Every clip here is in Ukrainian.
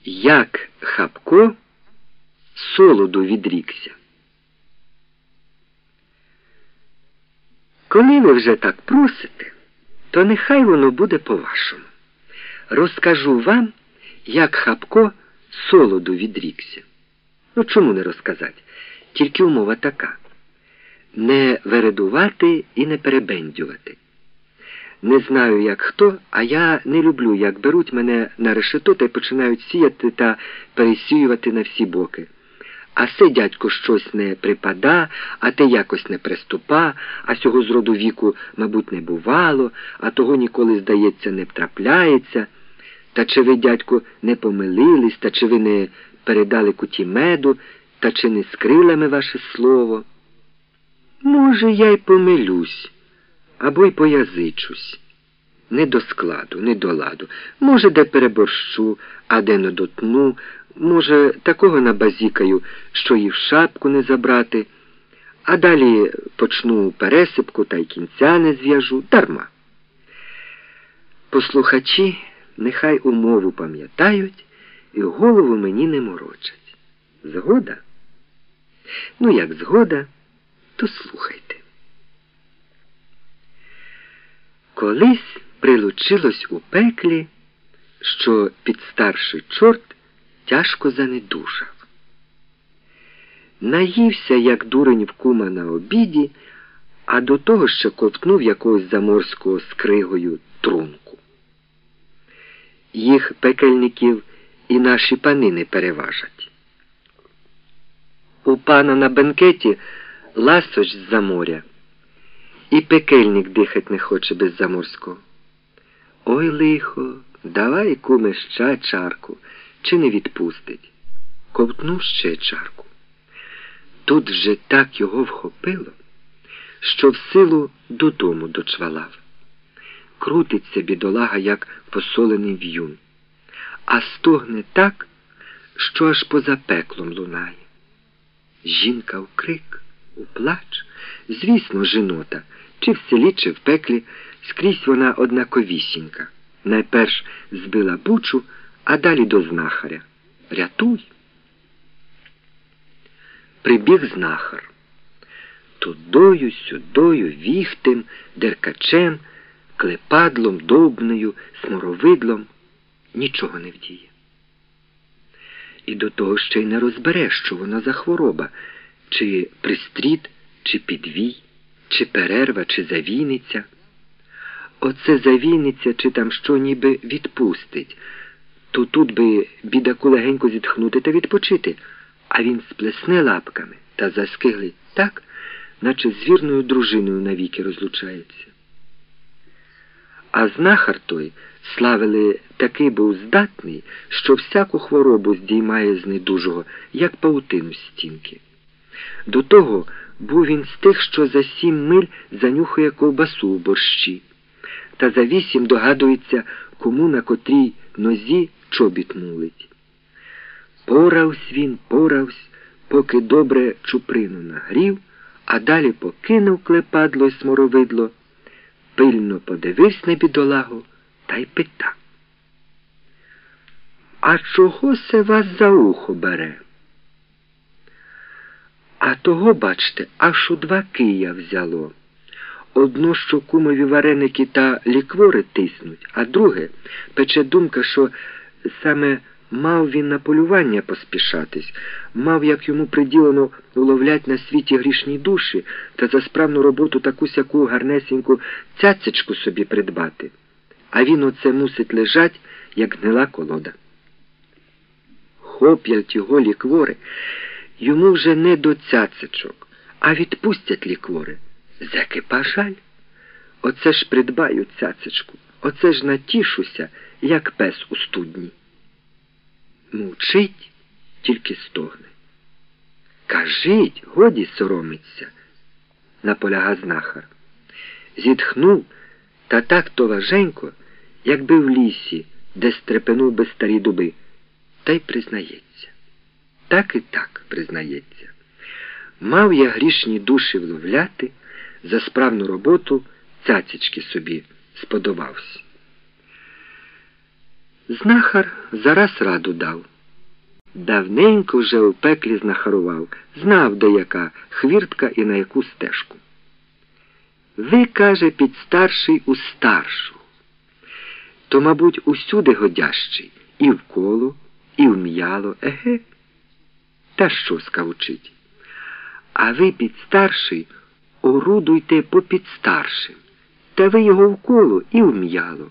Як Хапко солоду відрікся. Коли ви вже так просите, то нехай воно буде по-вашому. Розкажу вам, як Хапко солоду відрікся. Ну, чому не розказати? Тільки умова така. Не вередувати і не перебендювати. Не знаю, як хто, а я не люблю, як беруть мене на решето та й починають сіяти та пересіювати на всі боки. А се, дядько, щось не припада, а те якось не приступа, а сього з роду віку, мабуть, не бувало, а того ніколи, здається, не трапляється. Та чи ви, дядько, не помилились, та чи ви не передали куті меду, та чи не з крилами ваше слово? Може, я й помилюсь, або й поязичусь. Не до складу, не до ладу. Може, де переборщу, а де не дотну. Може, такого набазікаю, що і в шапку не забрати. А далі почну пересипку та й кінця не зв'яжу. Дарма. Послухачі нехай умову пам'ятають і голову мені не морочать. Згода? Ну, як згода, то слухайте. Колись прилучилось у пеклі, що підстарший чорт тяжко занедужав. Наївся, як дурень в кума на обіді, а до того ще ковтнув якогось заморського з кригою трунку. Їх пекельників і наші пани не переважать. У пана на бенкеті ласощ з-за моря, і пекельник дихать не хоче без заморського. Ой, лихо, давай, куме, ще чарку, чи не відпустить. Ковтнув ще чарку. Тут же так його вхопило, що в силу додому дочвалав. Крутиться бідолага, як посолений в'юн, а стогне так, що аж поза пеклом лунає. Жінка в крик, у плач, звісно, жінота, чи в селі, чи в пеклі, скрізь вона однаковісінька. Найперш збила бучу, а далі до знахаря. Рятуй! Прибіг знахар. Тудою, сюдою, віхтем, деркачем, клепадлом, довбнею, сморовидлом. Нічого не вдіє. І до того ще й не розбере, що вона за хвороба, чи пристріт, чи підвій, чи перерва, чи завійниця. Оце завійниця, чи там що ніби відпустить, то тут би бідаку легенько зітхнути та відпочити, а він сплесне лапками та заскиглить так, наче з вірною дружиною навіки розлучається. А знахар той, славили, такий був здатний, що всяку хворобу здіймає з недужого, як паутину з стінки. До того був він з тих, що за 7 миль занюхує ковбасу в борщі, та за 8 догадується, кому на котрій нозі чобіт мулить. Поравсь він, поки добре чуприну нагрів, а далі покинув клепадло й сморовидло, пильно подивився на бідолагу та й питав: «А чого се вас за ухо бере?» «А того, бачте, аж у 2 кия взяло. Одно, що кумові вареники та ліквори тиснуть, а друге, пече думка, що саме мав він на полювання поспішатись, мав, як йому приділено, уловлять на світі грішні душі та за справну роботу таку-сяку гарнесеньку цяцечку собі придбати. А він оце мусить лежать, як гнила колода. Хоплять його ліквори, йому вже не до цяцечок, а відпустять ліквори. Закипа жаль. Оце ж придбаю цяцечку, оце ж натішуся, як пес у студні». Мовчить, тільки стогне. «Кажіть, годі соромиться», – наполяга знахар. Зітхнув, та так то важенько, якби в лісі, де стрепенув би старі дуби, та й признається. Так і так признається. Мав я грішні душі вловляти, за справну роботу цяцечки собі сподобався. Знахар зараз раду дав. Давненько вже у пеклі знахарував, знав, де яка хвіртка і на яку стежку. Ви, каже, підстарший у старшу. То, мабуть, усюди годящий, і в коло, і в м'яло, еге. Та що скавучить? А ви, підстарший, орудуйте по підстаршим, та ви його в коло і в м'яло.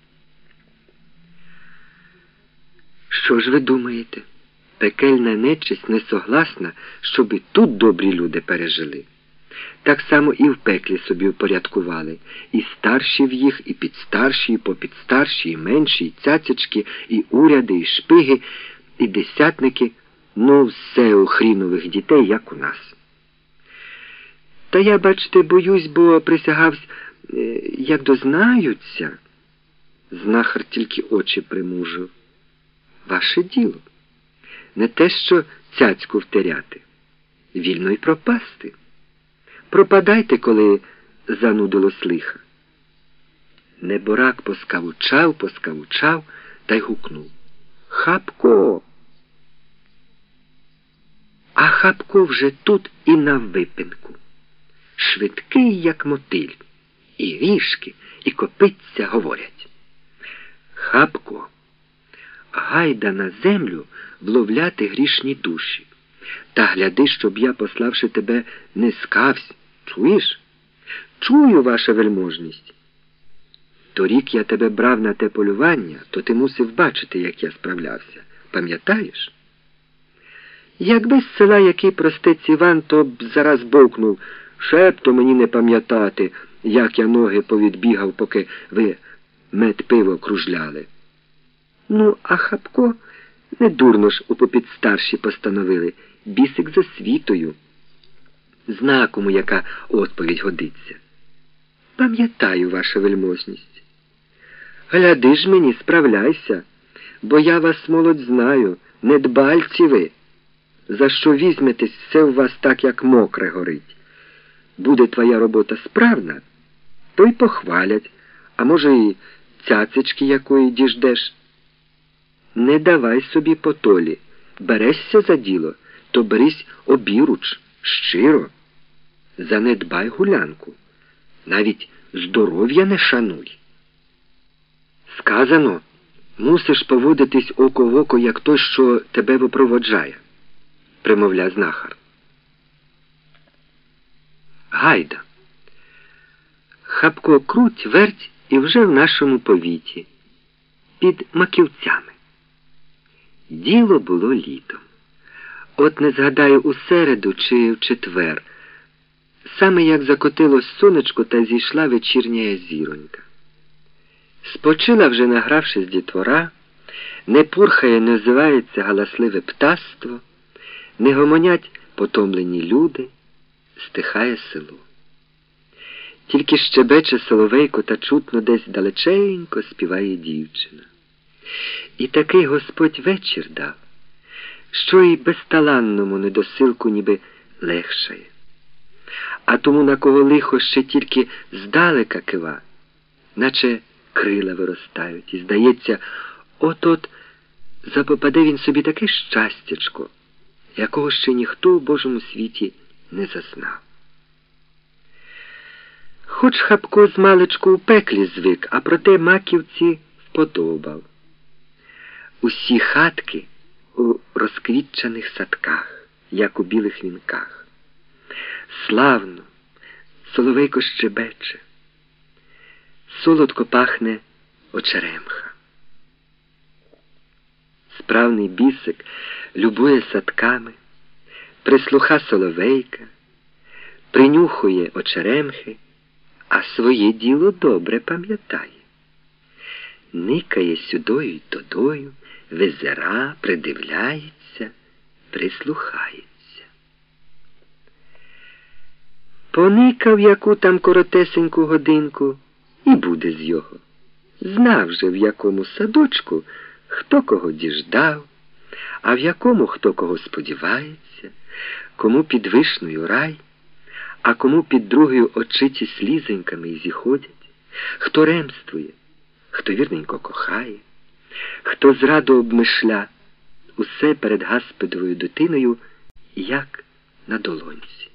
Що ж ви думаєте? Пекельна нечисть не согласна, щоб і тут добрі люди пережили. Так само і в пеклі собі упорядкували. І старші в їх, і підстарші, і попідстарші, і менші, і цяцячки, і уряди, і шпиги, і десятники. Ну, все у хрінових дітей, як у нас. Та я, бачите, боюсь, бо присягавсь, як дознаються. Знахар тільки очі примужив. Ваше діло. Не те, що цяцьку втеряти. Вільно й пропасти. Пропадайте, коли занудилось лиха. Неборак поскавучав та й гукнув. Хапко! А Хапко вже тут і на випинку. Швидкий, як мотиль. І ріжки, і копиця говорять. Хапко, гайда на землю вловляти грішні душі. Та гляди, щоб я, пославши тебе, не скавсь. Чуєш? Чую, ваша вельможність. Торік я тебе брав на те полювання, то ти мусив бачити, як я справлявся. Пам'ятаєш? Якби з села який простець Іван, то б зараз бовкнув. Шепто мені не пам'ятати, як я ноги повідбігав, поки ви мед пиво кружляли. Ну, а Хапко, не дурно ж у попідстарші постановили, бісик за світою. Зна, кому яка відповідь годиться. Пам'ятаю, ваша вельможність. Гляди ж мені, справляйся, бо я вас, молодь, знаю, недбальці ви. За що візьметесь, все у вас так, як мокре горить. Буде твоя робота справна, то й похвалять, а може і цяцечки якої діждеш. Не давай собі потолі, берешся за діло, то берись обіруч, щиро. Занедбай гулянку, навіть здоров'я не шануй. Сказано, мусиш поводитись око в око, як той, що тебе випроводжає, примовляв знахар. Гайда. Хапко круть, верть і вже в нашому повіті, під Маківцями. Діло було літом. От не згадаю, у середу чи в четвер, саме як закотилось сонечко та зійшла вечірня зіронька. Спочила вже, награвшись дітвора, не пурхає, не озивається галасливе птаство, не гомонять потомлені люди, стихає село. Тільки щебече соловейко та чутно десь далеченько співає дівчина. І такий Господь вечір дав, що й безталанному недосилку ніби легшає. А тому, на кого лихо ще тільки здалека кива, наче крила виростають, і, здається, от-от запопаде він собі таке щастячко, якого ще ніхто в Божому світі не зазнав. Хоч Хапко змалечку у пеклі звик, а проте Маківці вподобав. Усі хатки у розквітчаних садках, як у білих вінках. Славно, соловейко щебече, солодко пахне очеремха. Справний бісик любує садками, прислуха соловейка, принюхує очеремхи, а своє діло добре пам'ятає. Никає сюдою й тодою, визира, придивляється, прислухається. Поникав яку там коротесеньку годинку, і буде з його. Знав же, в якому садочку хто кого діждав, а в якому хто кого сподівається, кому під вишнею рай, а кому під другою очиті слізоньками й зіходять, хто ремствує, хто вірненько кохає, хто зраду обмишля, усе перед Гаспидовою дитиною, як на долонці.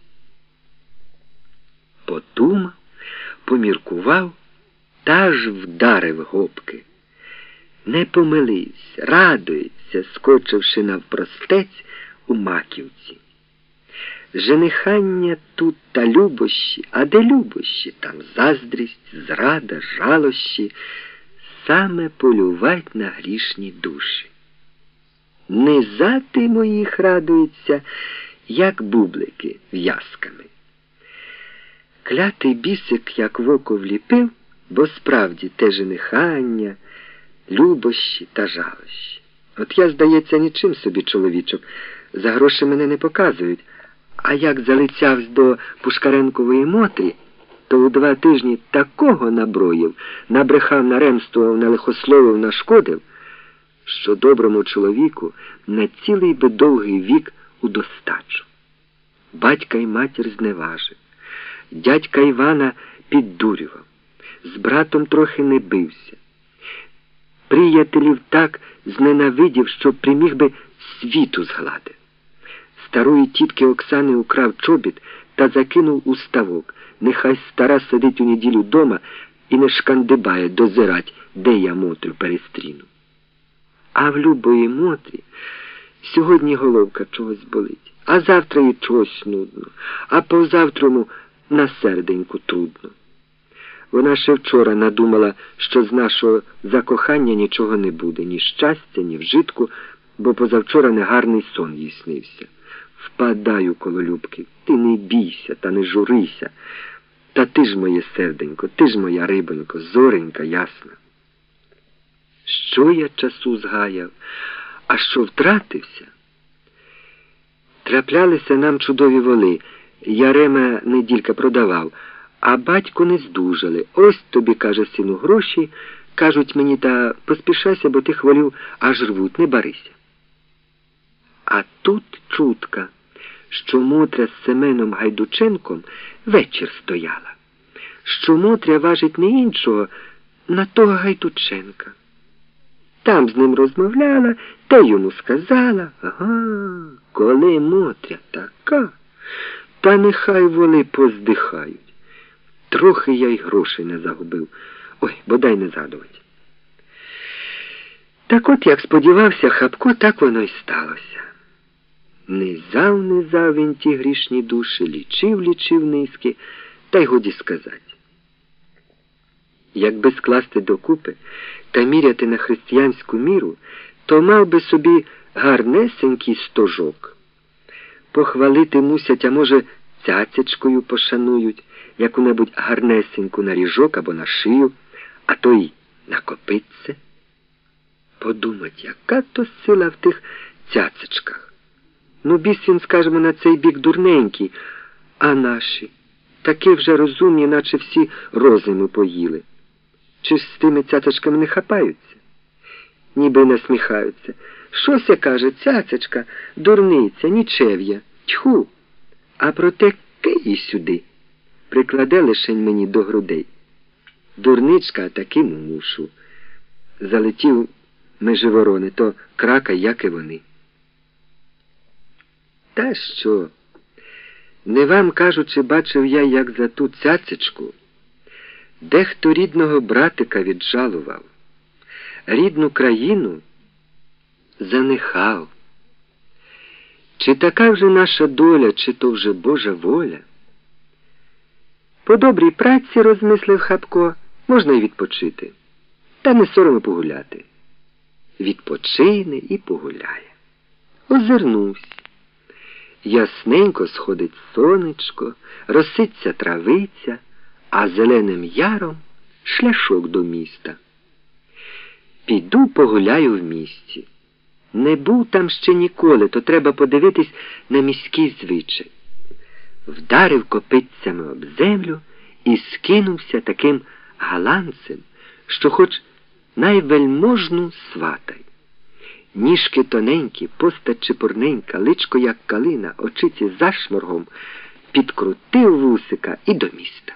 Подумав, поміркував, та ж вдарив гопки. Не помилився, радується, скочивши навпростець у Маківці. Женихання тут та любощі, а де любощі, там заздрість, зрада, жалощі, саме полювать на грішні душі. Низати моїх радуються, як бублики в'язками. Клятий бісик, як в око вліпив, бо справді те женихання, любощі та жалощі. От я, здається, нічим собі чоловічок, за гроші мене не показують, а як залицявсь до Пушкаренкової Мотрі, то у 2 тижні такого наброїв, набрехав, наремствував, налихословив, нашкодив, що доброму чоловіку на цілий би довгий вік у достачу. Батька й матір зневажив, дядька Івана піддурював, з братом трохи не бився. Приятелів так зненавидів, що приміг би світу згладив. Старої тітки Оксани украв чобіт та закинув у ставок. Нехай стара сидить у неділю дома і не шкандибає дозирать, де я Мотрю перестріну. А в любої Мотрі сьогодні головка чогось болить, а завтра і чогось нудно, а позавтрому на серденьку трудно. Вона ще вчора надумала, що з нашого закохання нічого не буде, ні щастя, ні вжитку, бо позавчора негарний сон їй снився. Впадаю коло Любки, ти не бійся та не журися. Та ти ж моє серденько, ти ж моя рибонько, зоренька ясна. Що я часу згаяв, а що втратився? Траплялися нам чудові воли, Ярема неділька продавав, а батько не здужали. Ось тобі, каже, сину, гроші, кажуть мені, та поспішайся, бо ти хвалю, аж рвуть, не барися. А тут чутка, що Мотря з Семеном Гайдученком вечір стояла, що Мотря важить не іншого, на того Гайдученка. Там з ним розмовляла, те йому сказала. Ага, коли Мотря така, та нехай вони поздихають. Трохи я й грошей не загубив. Ой, бодай не згадувати. Так от, як сподівався Хапко, так воно й сталося. Низав він ті грішні душі, лічив низки, та й годі сказати. Якби скласти докупи та міряти на християнську міру, то мав би собі гарнесенький стожок. Похвалити мусять, а може, цяцечкою пошанують, яку-небудь гарнесеньку на ріжок або на шию, а то й на копитце. Подумать, яка то сила в тих цяцечках. Ну, біс він, скажемо, на цей бік дурненький, а наші такі вже розумні, наче всі розуму поїли. Чи ж з тими цяцечками не хапаються? Ніби насміхаються. Щося, каже, цяцечка, дурниця, нічев'я, тьху. А проте киї сюди, прикладе лишень мені до грудей. Дурничка, а таким мушу. Залетів межи ворони, то крака, як і вони. Та що? Не вам кажучи, бачив я, як за ту цяцечку дехто рідного братика віджалував, рідну країну занехав. Чи така вже наша доля, чи то вже Божа воля? По добрій праці, розмислив Хапко, можна й відпочити, та не соромо погуляти. Відпочине і погуляє. Озирнувся. Ясненько сходить сонечко, роситься травиця, а зеленим яром шляшок до міста. Піду погуляю в місті. Не був там ще ніколи, то треба подивитись на міський звичай. Вдарив копитцями об землю і скинувся таким галанцем, що хоч найвельможну сватай. Ніжки тоненькі, постать чепурненька, личко як калина, очиці зашморгом, підкрутив вусика і до міста.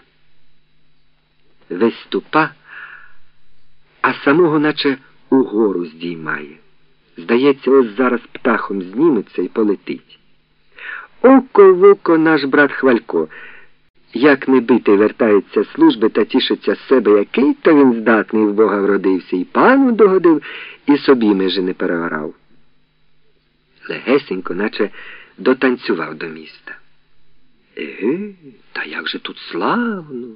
Весь ступа, а самого наче угору здіймає. Здається, ось зараз птахом зніметься і полетить. Око в око наш брат Хвалько. Як не битий вертається з служби та тішиться з себе, який то він здатний в Бога вродився, і пану догодив, і собі межі не перегорав. Легесенько, наче дотанцював до міста. Еге, та як же тут славно!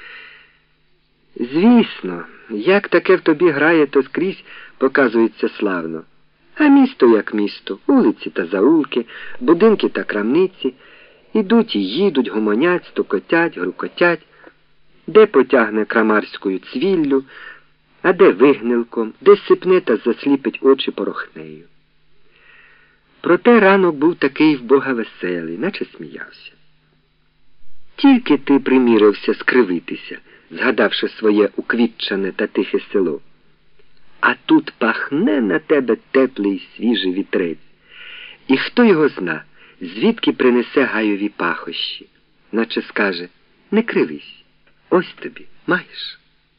Звісно, як таке в тобі грає, то скрізь показується славно. А місто як місто, вулиці та заулки, будинки та крамниці, ідуть і їдуть, гомонять, стукотять, грукотять, де потягне крамарською цвіллю, а де вигнилком, де сипне та засліпить очі порохнею. Проте ранок був такий в Бога веселий, наче сміявся. Тільки ти примірився скривитися, згадавши своє уквітчане та тихе село. А тут пахне на тебе теплий свіжий вітрець. І хто його зна, звідки принесе гайові пахощі, наче скаже: не кривись, ось тобі, маєш.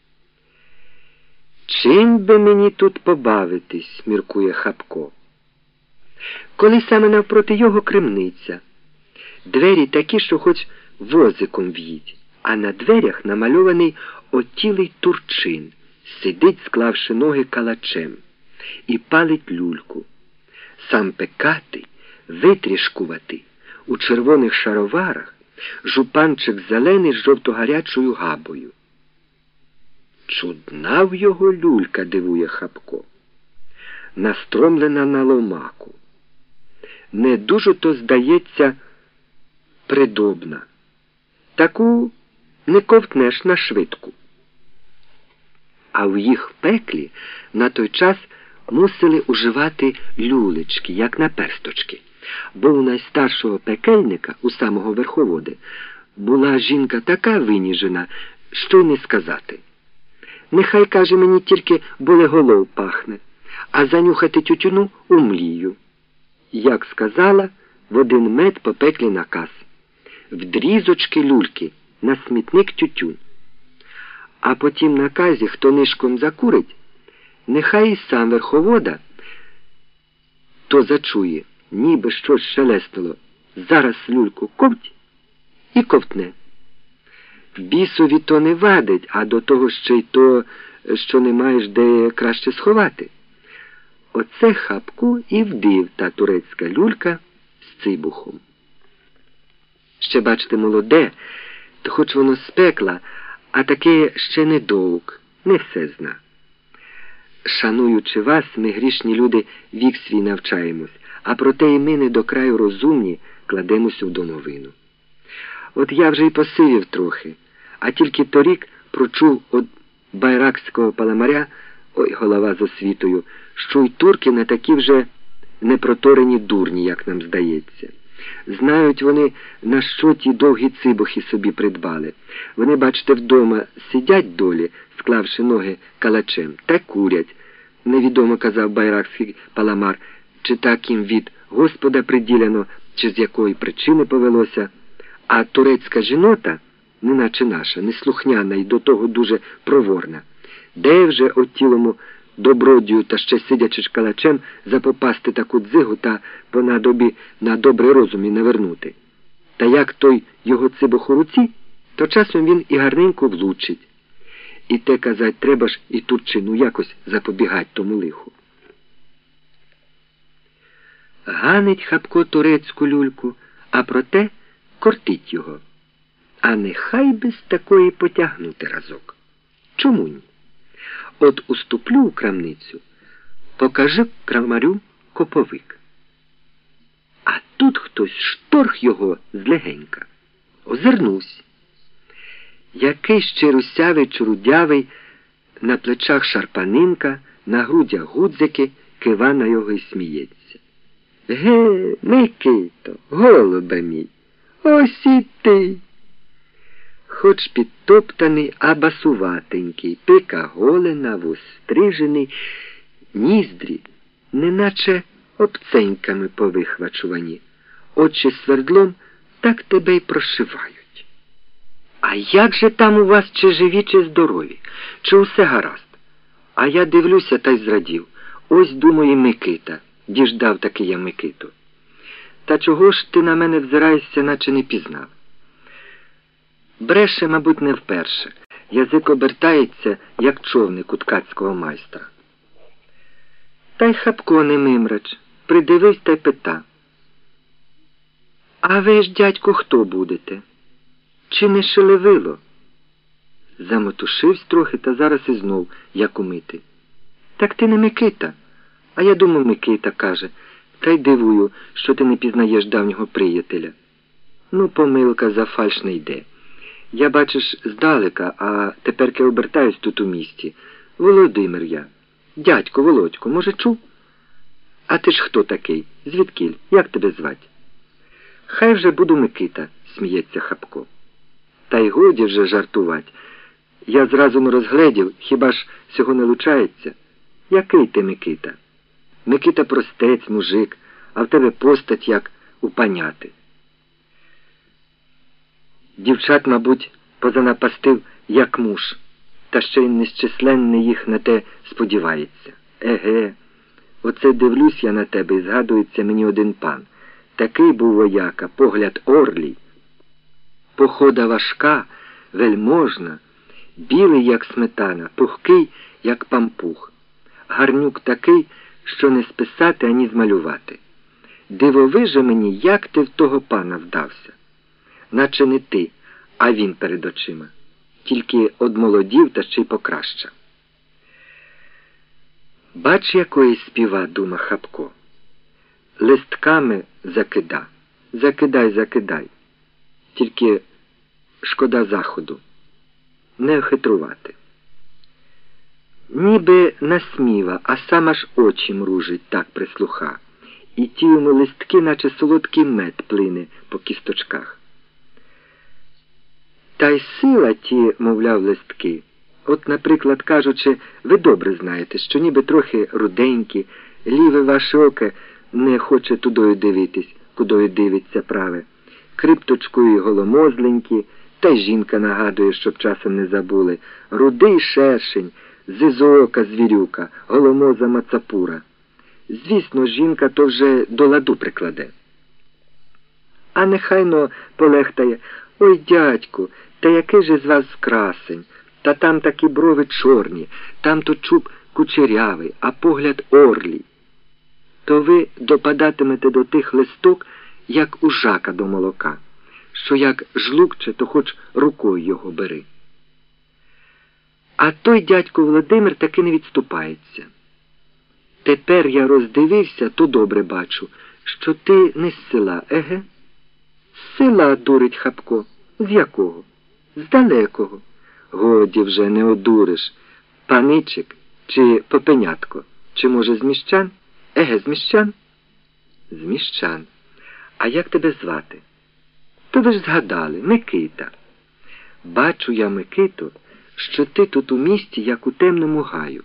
Чим би мені тут побавитись, міркує Хапко. Коли саме навпроти його крамниця. Двері такі, що хоч возиком в'їдь, а на дверях намальований отілий турчин, сидить, склавши ноги калачем, і палить люльку. Сам пекатий, витрішкуватий, у червоних шароварах, жупанчик зелений з жовто-гарячою габою. Чудна в його люлька, дивує Хапко, настромлена на ломаку. Не дуже то, здається, придобна. Таку не ковтнеш на швидку. А в їх пеклі на той час мусили уживати люлечки, як наперсточки. Бо у найстаршого пекельника, у самого верховоди, була жінка така виніжена, що й не сказати. Нехай, каже, мені тільки болеголов пахне, а занюхати тютюну умлію. Як сказала, в один мед по пеклі наказ: в дрізочки люльки, на смітник тютюн. А по тім наказі, хто нишком закурить, нехай і сам верховода то зачує, ніби щось шелестило, зараз люльку ковть і ковтне. Бісові то не вадить, а до того ще й то, що не маєш де краще сховати. Оце Хапку і вдив та турецька люлька з цибухом. Ще, бачите, молоде, то хоч воно з пекла, а таке ще не довг, не все зна. Шануючи вас, ми, грішні люди, вік свій навчаємось, а проте і ми не до краю розумні кладемось у домовину. От я вже й посивів трохи, а тільки торік прочув од байракського паламаря, ой, голова з освітою, що й турки не такі вже непроторені дурні, як нам здається. Знають вони, на що ті довгі цибухи собі придбали. Вони, бачите, вдома сидять долі, склавши ноги калачем, та курять. Невідомо, казав байракський паламар, чи так їм від Господа приділяно, чи з якої причини повелося. А турецька жінота, неначе наша, неслухняна і до того дуже проворна. Де вже от тілому добродію та ще сидячи калачем запопасти таку дзигу та понадобі на добрий розум і не вернути. Та як той його цибух у руці, то часом він і гарненько влучить. І те, казать, треба ж і турчину якось запобігать тому лиху. Ганить Хапко турецьку люльку, а проте кортить його. А нехай би з такої потягнути разок. Чому ні? От уступлю у крамницю, покажи крамарю коповик. А тут хтось шторх його злегенька. Озирнусь. Який ще русявий, чорудявий, на плечах шарпанинка, на грудях гудзики, кива на його й сміється. Ге, Микито, голубе мій, ось і ти. Хоч підтоптаний, а басуватенький, пика голена, вострижений, ніздрі, неначе обценьками повихвачувані, очі свердлом так тебе й прошивають. А як же там у вас, чи живі, чи здорові, чи усе гаразд? А я дивлюся та й зрадів. Ось, думаю, Микита. Діждав таки я Микиту. Та чого ж ти на мене взираєшся, наче не пізнав? Бреше, мабуть, не вперше. Язик обертається, як човник у ткацького майстра. Та й Хапко не мимрач. Придивився та й пита. А ви ж, дядьку, хто будете? Чи не Шелевило? Замотушився трохи та зараз і знов, як умити. Так ти не Микита. А я думав, Микита, каже, та й дивую, що ти не пізнаєш давнього приятеля. Ну, помилка, за фальш не йде. Я, бачиш, здалека, а теперки обертаюсь тут у місті. Володимир я. Дядько, Володько, може, чув? А ти ж хто такий? Звідкіль? Як тебе звать? Хай вже буду Микита, сміється Хапко. Та й годі вже жартувать. Я зразу не розгледів, хіба ж всього не лучається? Який ти, Микита? Микита простець, мужик, а в тебе постать, як у паняти. Дівчат, мабуть, позанапастив, як муж, та ще й нещисленний їх на те сподівається. Еге, оце дивлюсь я на тебе і згадується мені один пан. Такий був вояка, погляд орлій, похода важка, вельможна, білий, як сметана, пухкий, як пампух. Гарнюк такий, що не списати, ані змалювати. Дивовиже мені, як ти в того пана вдався. Наче не ти, а він перед очима. Тільки одмолодів та ще й покращав. Бач, якої співа, дума Хапко. Листками закида. Закидай. Тільки шкода заходу. Не хитрувати. Ніби насміва, а сам аж очі мружить, так прислуха. І ті йому листки, наче солодкий мед, плине по кісточках. Та й сила ті, мовляв, листки. От, наприклад, кажучи, ви добре знаєте, що ніби трохи руденькі, ліве ваше око не хоче тудою дивитись, кудою дивиться праве, крипточкою й голомозленькі, та й жінка нагадує, щоб часом не забули, рудий шершень, зизоока звірюка, голомоза мацапура. Звісно, жінка то вже до ладу прикладе. А нехайно полехтає: ой, дядьку, та який же з вас красень, та там такі брови чорні, там то чуб кучерявий, а погляд орлій. То ви допадатимете до тих листок, як у жака до молока, що як жлукче, то хоч рукою його бери. А той дядько Володимир таки не відступається. Тепер я роздивився, то добре бачу, що ти не з села, еге? З села, дурить Хапко. З якого? З далекого. Годі вже, не одуриш. Паничик чи попенятко? Чи, може, з міщан? Еге, з міщан? З міщан. А як тебе звати? То ви ж згадали, Микита. Бачу я, Микито, що ти тут у місті, як у темному гаю.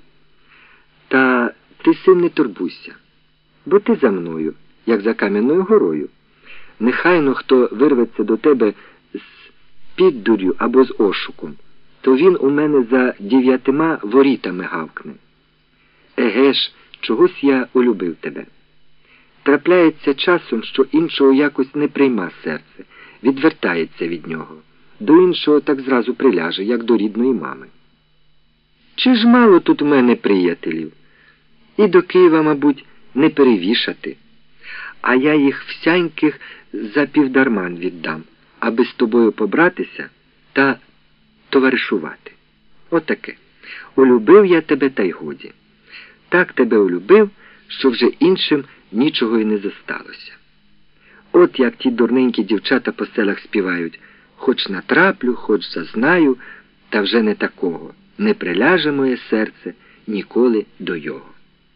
Та ти сим не турбуйся, бо ти за мною, як за Кам'яною горою. Нехайно хто вирветься до тебе з піддурю або з ошуком, то він у мене за 9 ворітами гавкне. Еге ж, чогось я улюбив тебе. Трапляється часом, що іншого якось не прийма серце, відвертається від нього. До іншого так зразу приляже, як до рідної мами. Чи ж мало тут в мене приятелів? І до Києва, мабуть, не перевішати. А я їх всяньких за півдарман віддам, аби з тобою побратися та товаришувати. Отаке. Улюбив я тебе, та й годі. Так тебе улюбив, що вже іншим нічого й не зосталося. От як ті дурненькі дівчата по селах співають: хоч натраплю, хоч зазнаю, та вже не такого. Не приляже моє серце ніколи до його.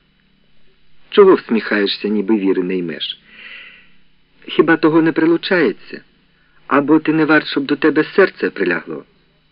Чого всміхаєшся, ніби віри не ймеш? Хіба того не прилучається? Або ти не варт, щоб до тебе серце прилягло?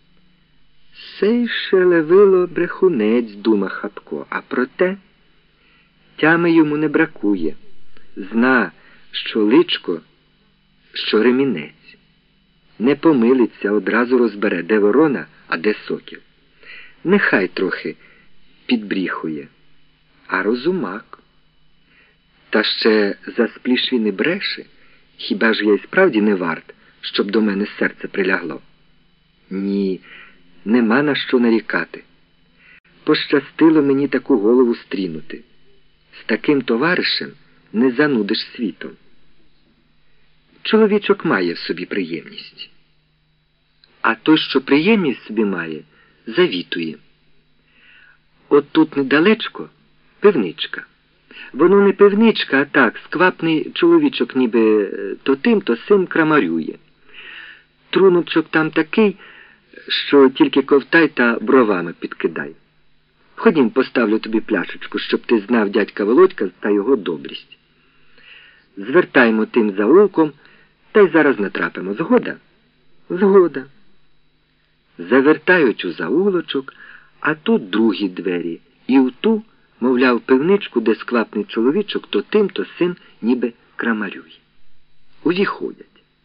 Сей Шелевило брехунець, дума Хапко, а проте тями йому не бракує. Зна, що личко, що ремінець. Не помилиться, одразу розбере, де ворона, а де сокіл. Нехай трохи підбріхує. а розумак. Та ще за спліш він і бреше. Хіба ж я й справді не варт, щоб до мене серце прилягло? Ні, нема на що нарікати. Пощастило мені таку голову стрінути. З таким товаришем не занудиш світом. Чоловічок має в собі приємність. А той, що приємність собі має, завітує. От тут недалечко пивничка. Воно не пивничка, а так, сквапний чоловічок ніби то тим, то сим крамарює. Труночок там такий, що тільки ковтай та бровами підкидай. Ходім, поставлю тобі пляшечку, щоб ти знав дядька Володька та його добрість. Звертаємо тим заулком, та й зараз натрапимо. Згода? Згода. Завертають у заулочок, а тут другі двері, і в ту, мовляв, пивничку, де сквапний чоловічок то тим, то сим ніби крамарює. Увіходять.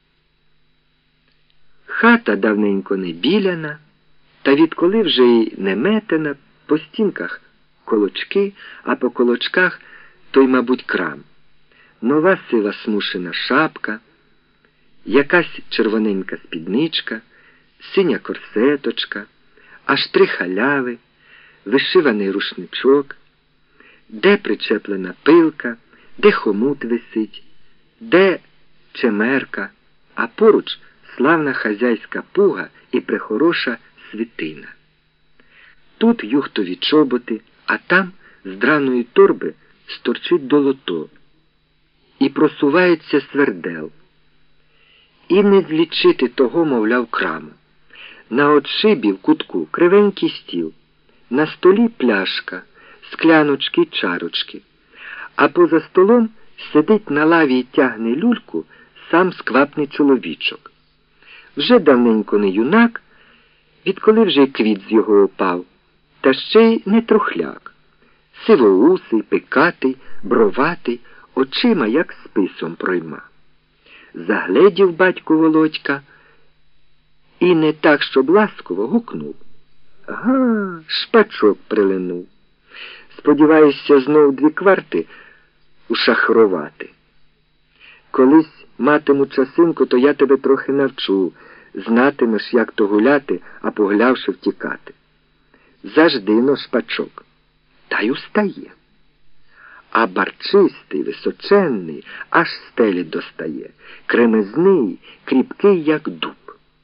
Хата давненько не біляна, та відколи вже й не метена, по стінках колочки, а по колочках той, мабуть, крам. Нова сива смушена шапка, якась червоненька спідничка, синя корсеточка, аж 3 халяви, вишиваний рушничок, де причеплена пилка, де хомут висить, де чемерка, а поруч славна хазяйська пуга і прехороша світина. Тут юхтові чоботи, а там з драної торби сторчить долото. І просувається свердел. І не злічити того, мовляв, краму. На отшибі в кутку кривенький стіл, на столі пляшка, скляночки й чарочки, а поза столом сидить на лаві й тягне люльку сам сквапний чоловічок. Вже давненько не юнак, відколи вже квіт з його опав, та ще й не трухляк. Сивоусий, пикатий, броватий, очима як списом пройма. Загледів батько Володька і не так, щоб ласково гукнув. Га, шпачок прилинув. Сподіваюся, знов 2 кварти ушахрувати. Колись матиму часинку, то я тебе трохи навчу. Знатимеш, як то гуляти, а поглявши втікати. Зажди-но шпачок. Та й устає. А барчистий, височенний, аж стелі достає, кремезний, кріпкий, як дуб.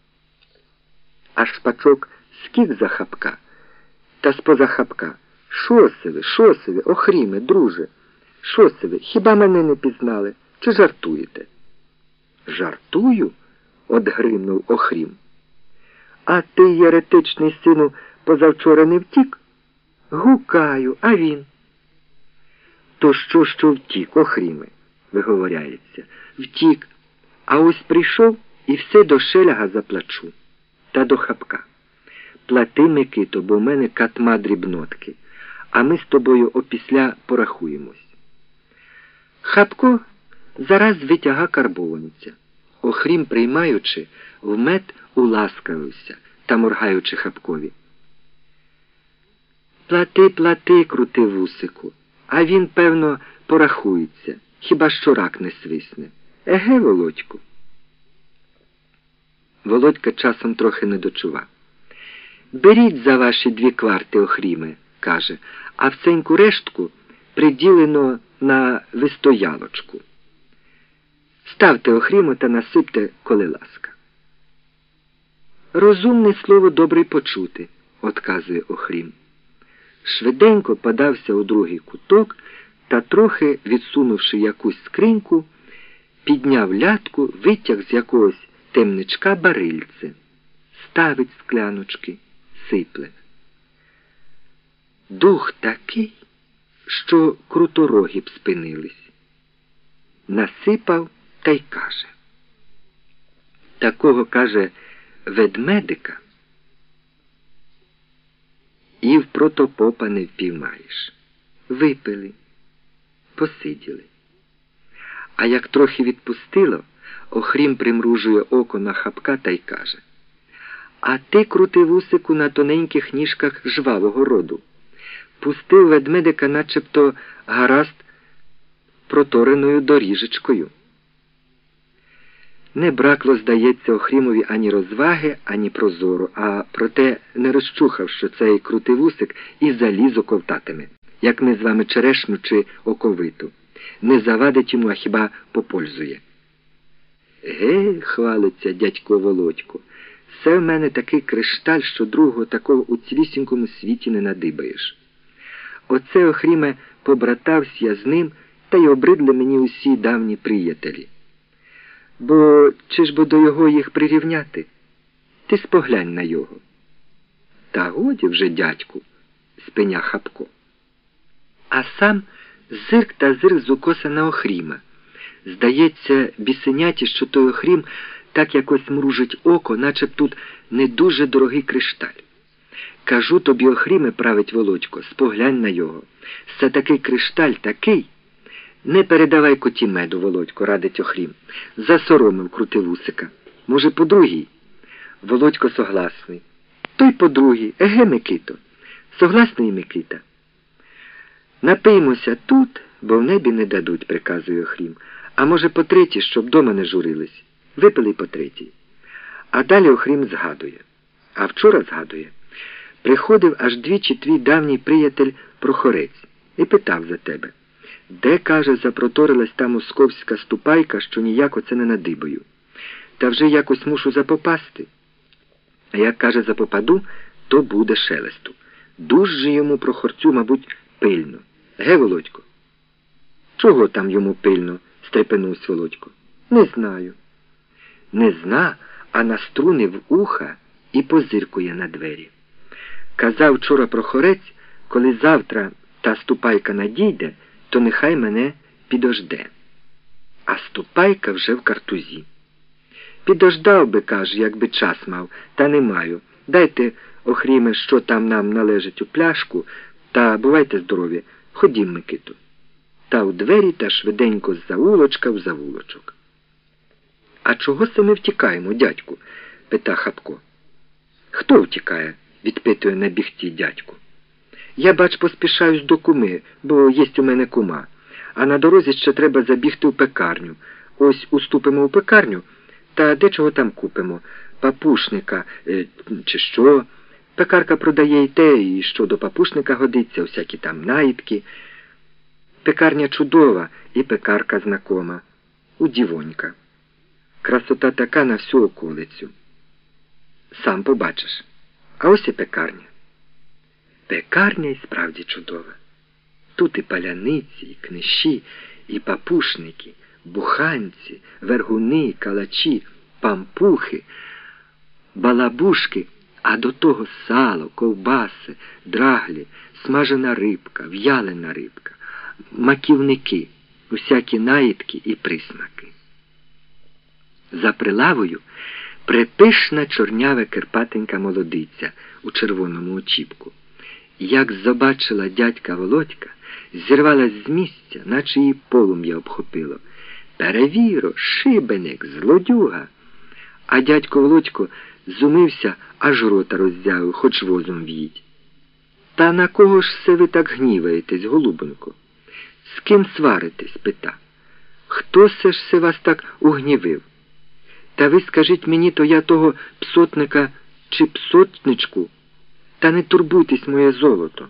А шпачок скік за хапка, та споза хапка. Шо сиве, Охріме, друже, шо сиве, хіба мене не пізнали? Чи жартуєте? Жартую? Одгримнув Охрім. А ти, єретичний сину, позавчора не втік? Гукаю, а він? То що втік, Охріме, виговоряється. Втік, а ось прийшов і все до шеляга заплачу. Та до хапка. Плати, Микито, бо в мене катма дрібнотки, а ми з тобою опісля порахуємось. Хапко зараз витяга карбованця. Охрім, приймаючи, вмет уласкавився та моргаючи Хапкові. Плати, крути вусику, а він, певно, порахується, хіба що рак не свисне. Еге, Володьку. Володька часом трохи не дочува. Беріть за ваші 2 кварти, Охріме, каже, а всеньку рештку приділено на вистоялочку. Ставте, Охріму, та насипте, коли ласка. Розумне слово добре почути, отказує Охрім. Швиденько подався у другий куток та, трохи відсунувши якусь скриньку, підняв лятку, витяг з якогось темничка барильце, ставить скляночки, сипле. Дух такий, що крутороги б спинились. Насипав та й каже. Такого, каже, ведмедика і в протопопа не впіймаєш. Випили, посиділи. А як трохи відпустило, Охрім примружує око на Хапка та й каже. А ти, крути вусику, на тоненьких ніжках жвавого роду. пустив ведмедика начебто гаразд протореною доріжечкою. Не бракло, здається, Охрімові ані розваги, ані прозору, а проте не розчухав, що цей крутивусик і залізо ковтатиме, як ми з вами черешню чи оковиту. Не завадить йому, а хіба попользує. Ге, хвалиться дядько Володько, це в мене такий кришталь, що другого такого у цілісінькому світі не надибаєш. Оце, Охріме, побратався я з ним, та й обридли мені усі давні приятелі. Бо чи ж бо до його їх прирівняти? Ти споглянь на його. Та годі вже, дядьку, спиня Хапко. А сам зирк та зирк з укоса на Охріма. Здається, бісеняті, що той Охрім так якось мружить око, наче б тут не дуже дорогий кришталь. Кажу тобі, Охріме, править Володько, споглянь на його. Це такий кришталь, такий. Не передавай коті меду, Володько, радить Охрім. Засоромив крутивусика. Може, по другій? Володько согласний. Той по другій. Еге, Микито. Согласний, Микита. Напиймося тут, бо в небі не дадуть, приказує Охрім. А може, по третій, щоб дома не журились. Випили по третій. А далі Охрім згадує. А вчора згадує. Приходив аж двічі твій давній приятель Прохорець і питав за тебе. Де, каже, запроторилась та московська ступайка, що ніяк оце не надибаю. Та вже якось мушу запопасти. А як, каже, запопаду, то буде шелесту. Дуж же йому Прохорцю, мабуть, пильно. Ге, Володько? Чого там йому пильно? Стрепенувся Володько. Не знаю. Не зна, а наструнив уха і позиркує на двері. Казав вчора Прохорець, коли завтра та ступайка надійде, то нехай мене підожде. А ступайка вже в картузі. Підождав би, каже, якби час мав, та не маю. Дайте, Охріме, що там нам належить у пляшку, та бувайте здорові, ходім, Микиту. Та у двері та швиденько з завулочка в завулочок. А чого це ми втікаємо, дядьку? Пита Хапко. Хто втікає? Відпитує на бігті дядьку. Я, бач, поспішаюсь до куми, бо єсть у мене кума. А на дорозі ще треба забігти в пекарню. Ось уступимо в пекарню, та дечого там купимо. Папушника, чи що. Пекарка продає і те, і що до папушника годиться, всякі там наїдки. Пекарня чудова і пекарка знакома. Удівонька. Красота така на всю околицю. Сам побачиш. А ось і пекарня. Пекарня і справді чудова. Тут і паляниці, і книші, і папушники, буханці, вергуни, калачі, пампухи, балабушки, а до того сало, ковбаси, драглі, смажена рибка, в'ялена рибка, маківники, усякі наїдки і присмаки. За прилавою припишна чорнява кирпатенька молодиця у червоному очіпку. Як побачила дядька Володька, зірвалась з місця, наче її полум'я обхопило. Перевіро, шибеник, злодюга. А дядько Володько зумився, аж рота роззявив, хоч возом в'їдь. Та на кого ж се ви так гніваєтесь, голубонько? З ким сваритесь, пита. Хто се ж се вас так угнівив? Та ви скажіть мені, то я того псотника чи псотничку? Та не турбуйтесь, моє золото.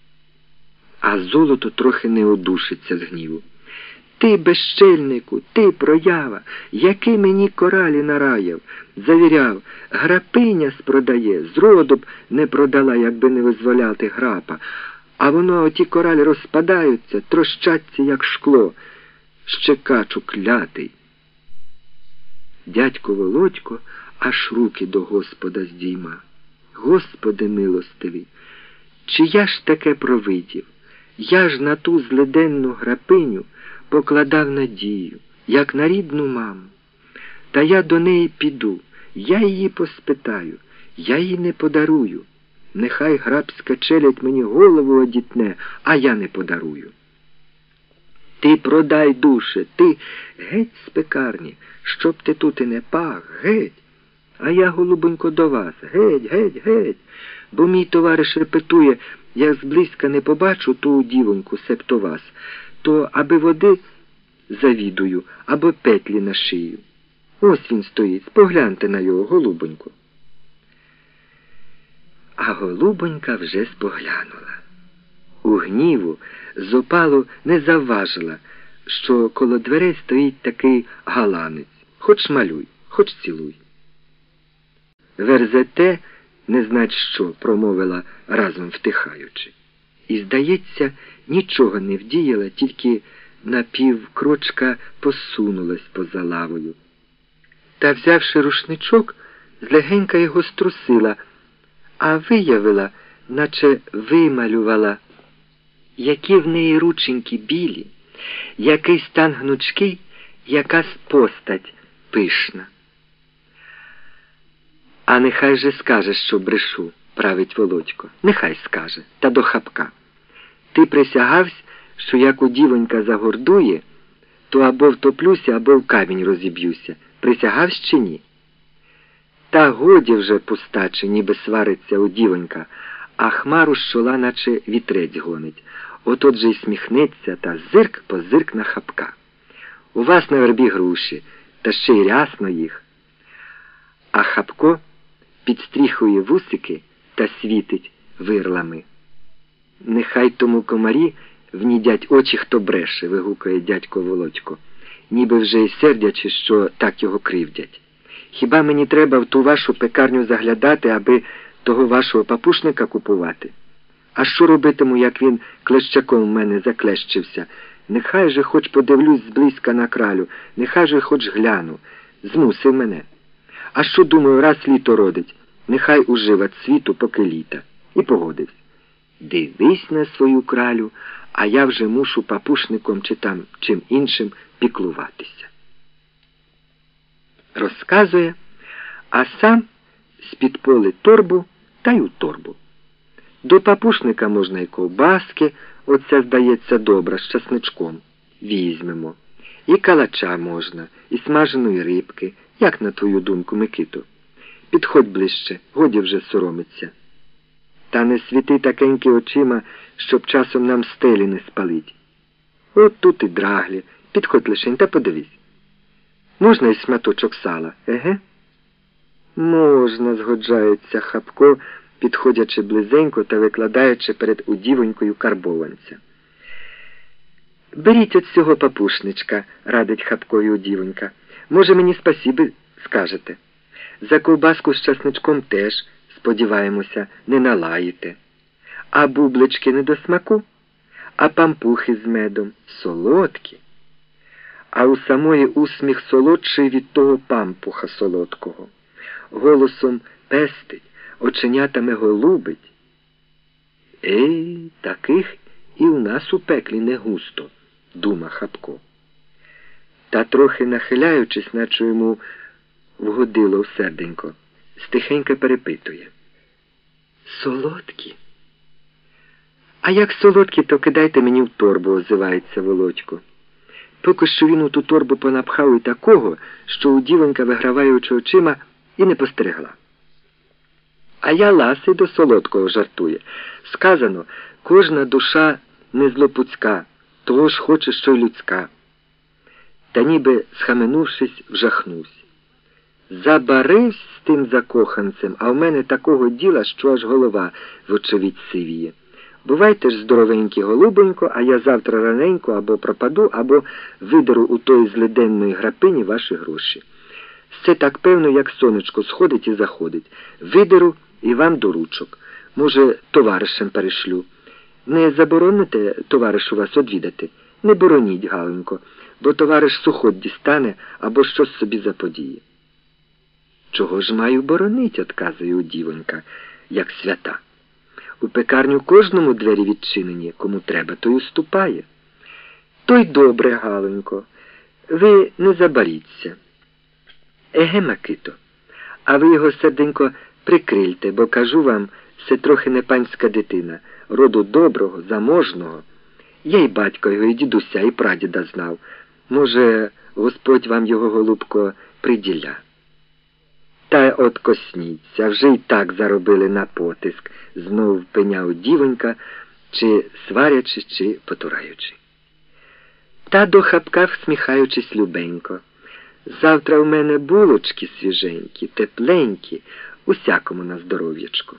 А золото трохи не одушиться з гніву. Ти, безчельнику, ти, проява, який мені коралі нараяв, завіряв, грапиня спродає, зроду б не продала, якби не визволяти грапа. А воно, оті коралі розпадаються, трощаться, як шкло. Щекачу клятий. Дядько Володько аж руки до Господа здійма. Господи милостивий, чи я ж таке провидів? Я ж на ту злиденну грапиню покладав надію, як на рідну маму. Та я до неї піду, я її поспитаю, я її не подарую. Нехай грабська челядь мені голову одітне, а я не подарую. Ти продай, душе, ти геть з пекарні, щоб ти тут і не пах, геть. А я, голубонько, до вас, геть, геть, геть, бо мій товариш репетує, як зблизька не побачу ту дівоньку, себто вас, то аби води завідую, або петлі на шию. Ось він стоїть, спогляньте на його, голубоньку. А голубонька вже споглянула. У гніву з опалу не завважила, що коло дверей стоїть такий галанець. Хоч малюй, хоч цілуй. Верзете, не знать що, промовила разом втихаючи. І, здається, нічого не вдіяла, тільки на півкрочка посунулась поза лавою. Та, взявши рушничок, злегенька його струсила, а виявила, наче вималювала, які в неї рученьки білі, який стан гнучкий, якась постать пишна. А нехай же скаже, що брешу, править Володько. Нехай скаже, та до хапка. Ти присягавсь, що як у дівонька загордує, то або втоплюся, або в камінь розіб'юся. Присягавсь чи ні? Та годі вже пустаче, ніби свариться у дівонька, а хмару з чола наче вітрець гонить. От же й сміхнеться та зирк позирк на хапка. У вас на вербі груші, та ще й рясно їх. А хапко підстріхує вусики та світить вирлами. Нехай тому комарі внідять очі, хто бреше, вигукує дядько Володько, ніби вже й сердячи, що так його кривдять. Хіба мені треба в ту вашу пекарню заглядати, аби того вашого папушника купувати? А що робитиму, як він клещаком в мене заклещився? Нехай же хоч подивлюсь зблизька на кралю, нехай же хоч гляну. Змусив мене. А що, думаю, раз літо родить, нехай уживать світу, поки літа. І погодився. Дивись на свою кралю, а я вже мушу папушником чи там чим іншим піклуватися. Розказує, а сам з-під поли торбу та й у торбу. До папушника можна і ковбаски, оце, здається, добра, з часничком. Візьмемо. І калача можна, і смаженої рибки. Як на твою думку, Микито? Підходь ближче, годі вже соромиться. Та не світи такеньки очима, щоб часом нам стелі не спалить. От тут і драглі. Підходь лишень та подивись. Можна і шматочок сала, еге? Можна, згоджається хапко, підходячи близенько та викладаючи перед удівонькою карбованця. Беріть от цього папушничка, радить хапкові удівонька. Може, мені спасіби скажете. За ковбаску з часничком теж, сподіваємося, не налаєте. А бублички не до смаку, а пампухи з медом солодкі. А у самої усміх солодший від того пампуха солодкого. Голосом пестить, оченятами голубить. Таких і в нас у пеклі не густо, дума хапко. Та трохи нахиляючись, наче йому вгодило в серденько, стихенько перепитує. Солодкі? А як солодкі, то кидайте мені в торбу, озивається Володько. Поки що він у ту торбу понапхав і такого, що удівонька, виграваючи очима, і не постерегла. А я ласий до солодкого, жартує. Сказано, кожна душа не злопуцька, того ж хоче, що й людська. Та ніби, схаменувшись, вжахнувся. Забарився з тим закоханцем, а в мене такого діла, що аж голова, вочевидь, сивіє. Бувайте ж здоровенькі, голубонько, а я завтра раненько або пропаду, або видеру у тої злиденної грапині ваші гроші. Все так певно, як сонечко сходить і заходить. Видеру і вам до ручок. Може, товаришем перешлю. Не забороните товаришу вас одвідати? Не бороніть, Галенько, бо товариш сухот дістане або щось собі заподіє. Чого ж маю боронить, отказує удівонька, як свята. У пекарню кожному двері відчинені, кому треба, той уступає. То й добре, Галенько, ви не забаріться. Еге, Микито, а ви його, серденько, прикрильте, бо, кажу вам, це трохи не панська дитина, роду доброго, заможного. Я й батько його, і дідуся, і прадіда знав. Може, Господь вам його, голубко, приділя. Та от косніться, вже й так заробили на потиск, знов впиняв дівонька, чи сварячи, чи потураючи. Та до Хапка, всміхаючись любенько: завтра в мене булочки свіженькі, тепленькі, усякому на здоров'ячку.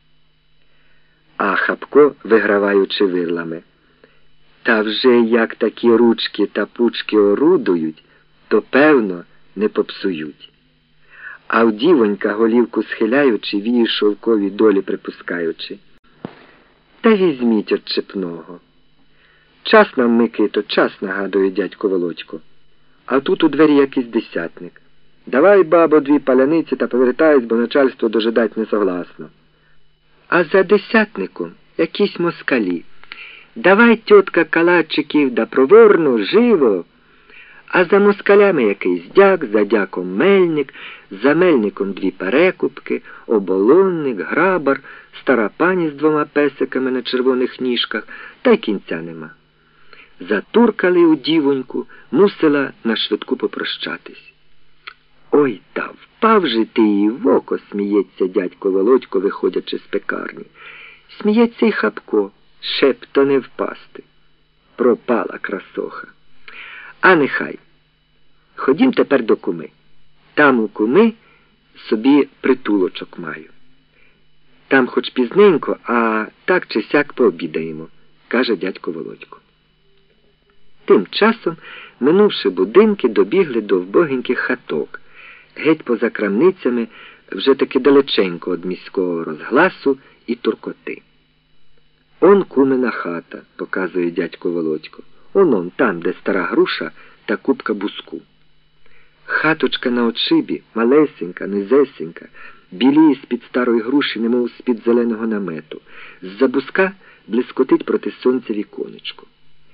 А Хапко, виграваючи вирлами: та вже як такі ручки та пучки орудують, то, певно, не попсують. А в дівонька, голівку схиляючи, вії шовкові долі припускаючи: та візьміть от чепного. Час нам, Микито, час, нагадує дядько Володько. А тут у двері якийсь десятник: давай, бабо, 2 паляниці та повертайся, бо начальство дожидать не согласно. А за десятником якісь москалі: давай, тьотка, калачиків, да проворно, живо. А за москалями якийсь дяк, за дяком мельник, за мельником 2 перекупки, оболонник, грабар, стара пані з 2 песиками на червоних ніжках, та й кінця нема. Затуркали у дівоньку, мусила на швидку попрощатись. Ой, та впав же ти їй в око, сміється дядько Володько, виходячи з пекарні. Сміється й Хапко, шепто не впасти. Пропала красоха. А нехай. Ходім тепер до куми. Там у куми собі притулочок маю. Там хоч пізненько, а так чи сяк пообідаємо, каже дядько Володько. Тим часом, минувши будинки, добігли до вбогеньких хаток, геть поза крамницями, вже таки далеченько від міського розгласу і туркоти. Он кумина хата, показує дядько Володько. Он, там, де стара груша та купка буску. Хаточка на отшибі, малесенька, низесенька, біліє з-під старої груші, немов з-під зеленого намету. З-за буска блискотить проти сонця віконечко.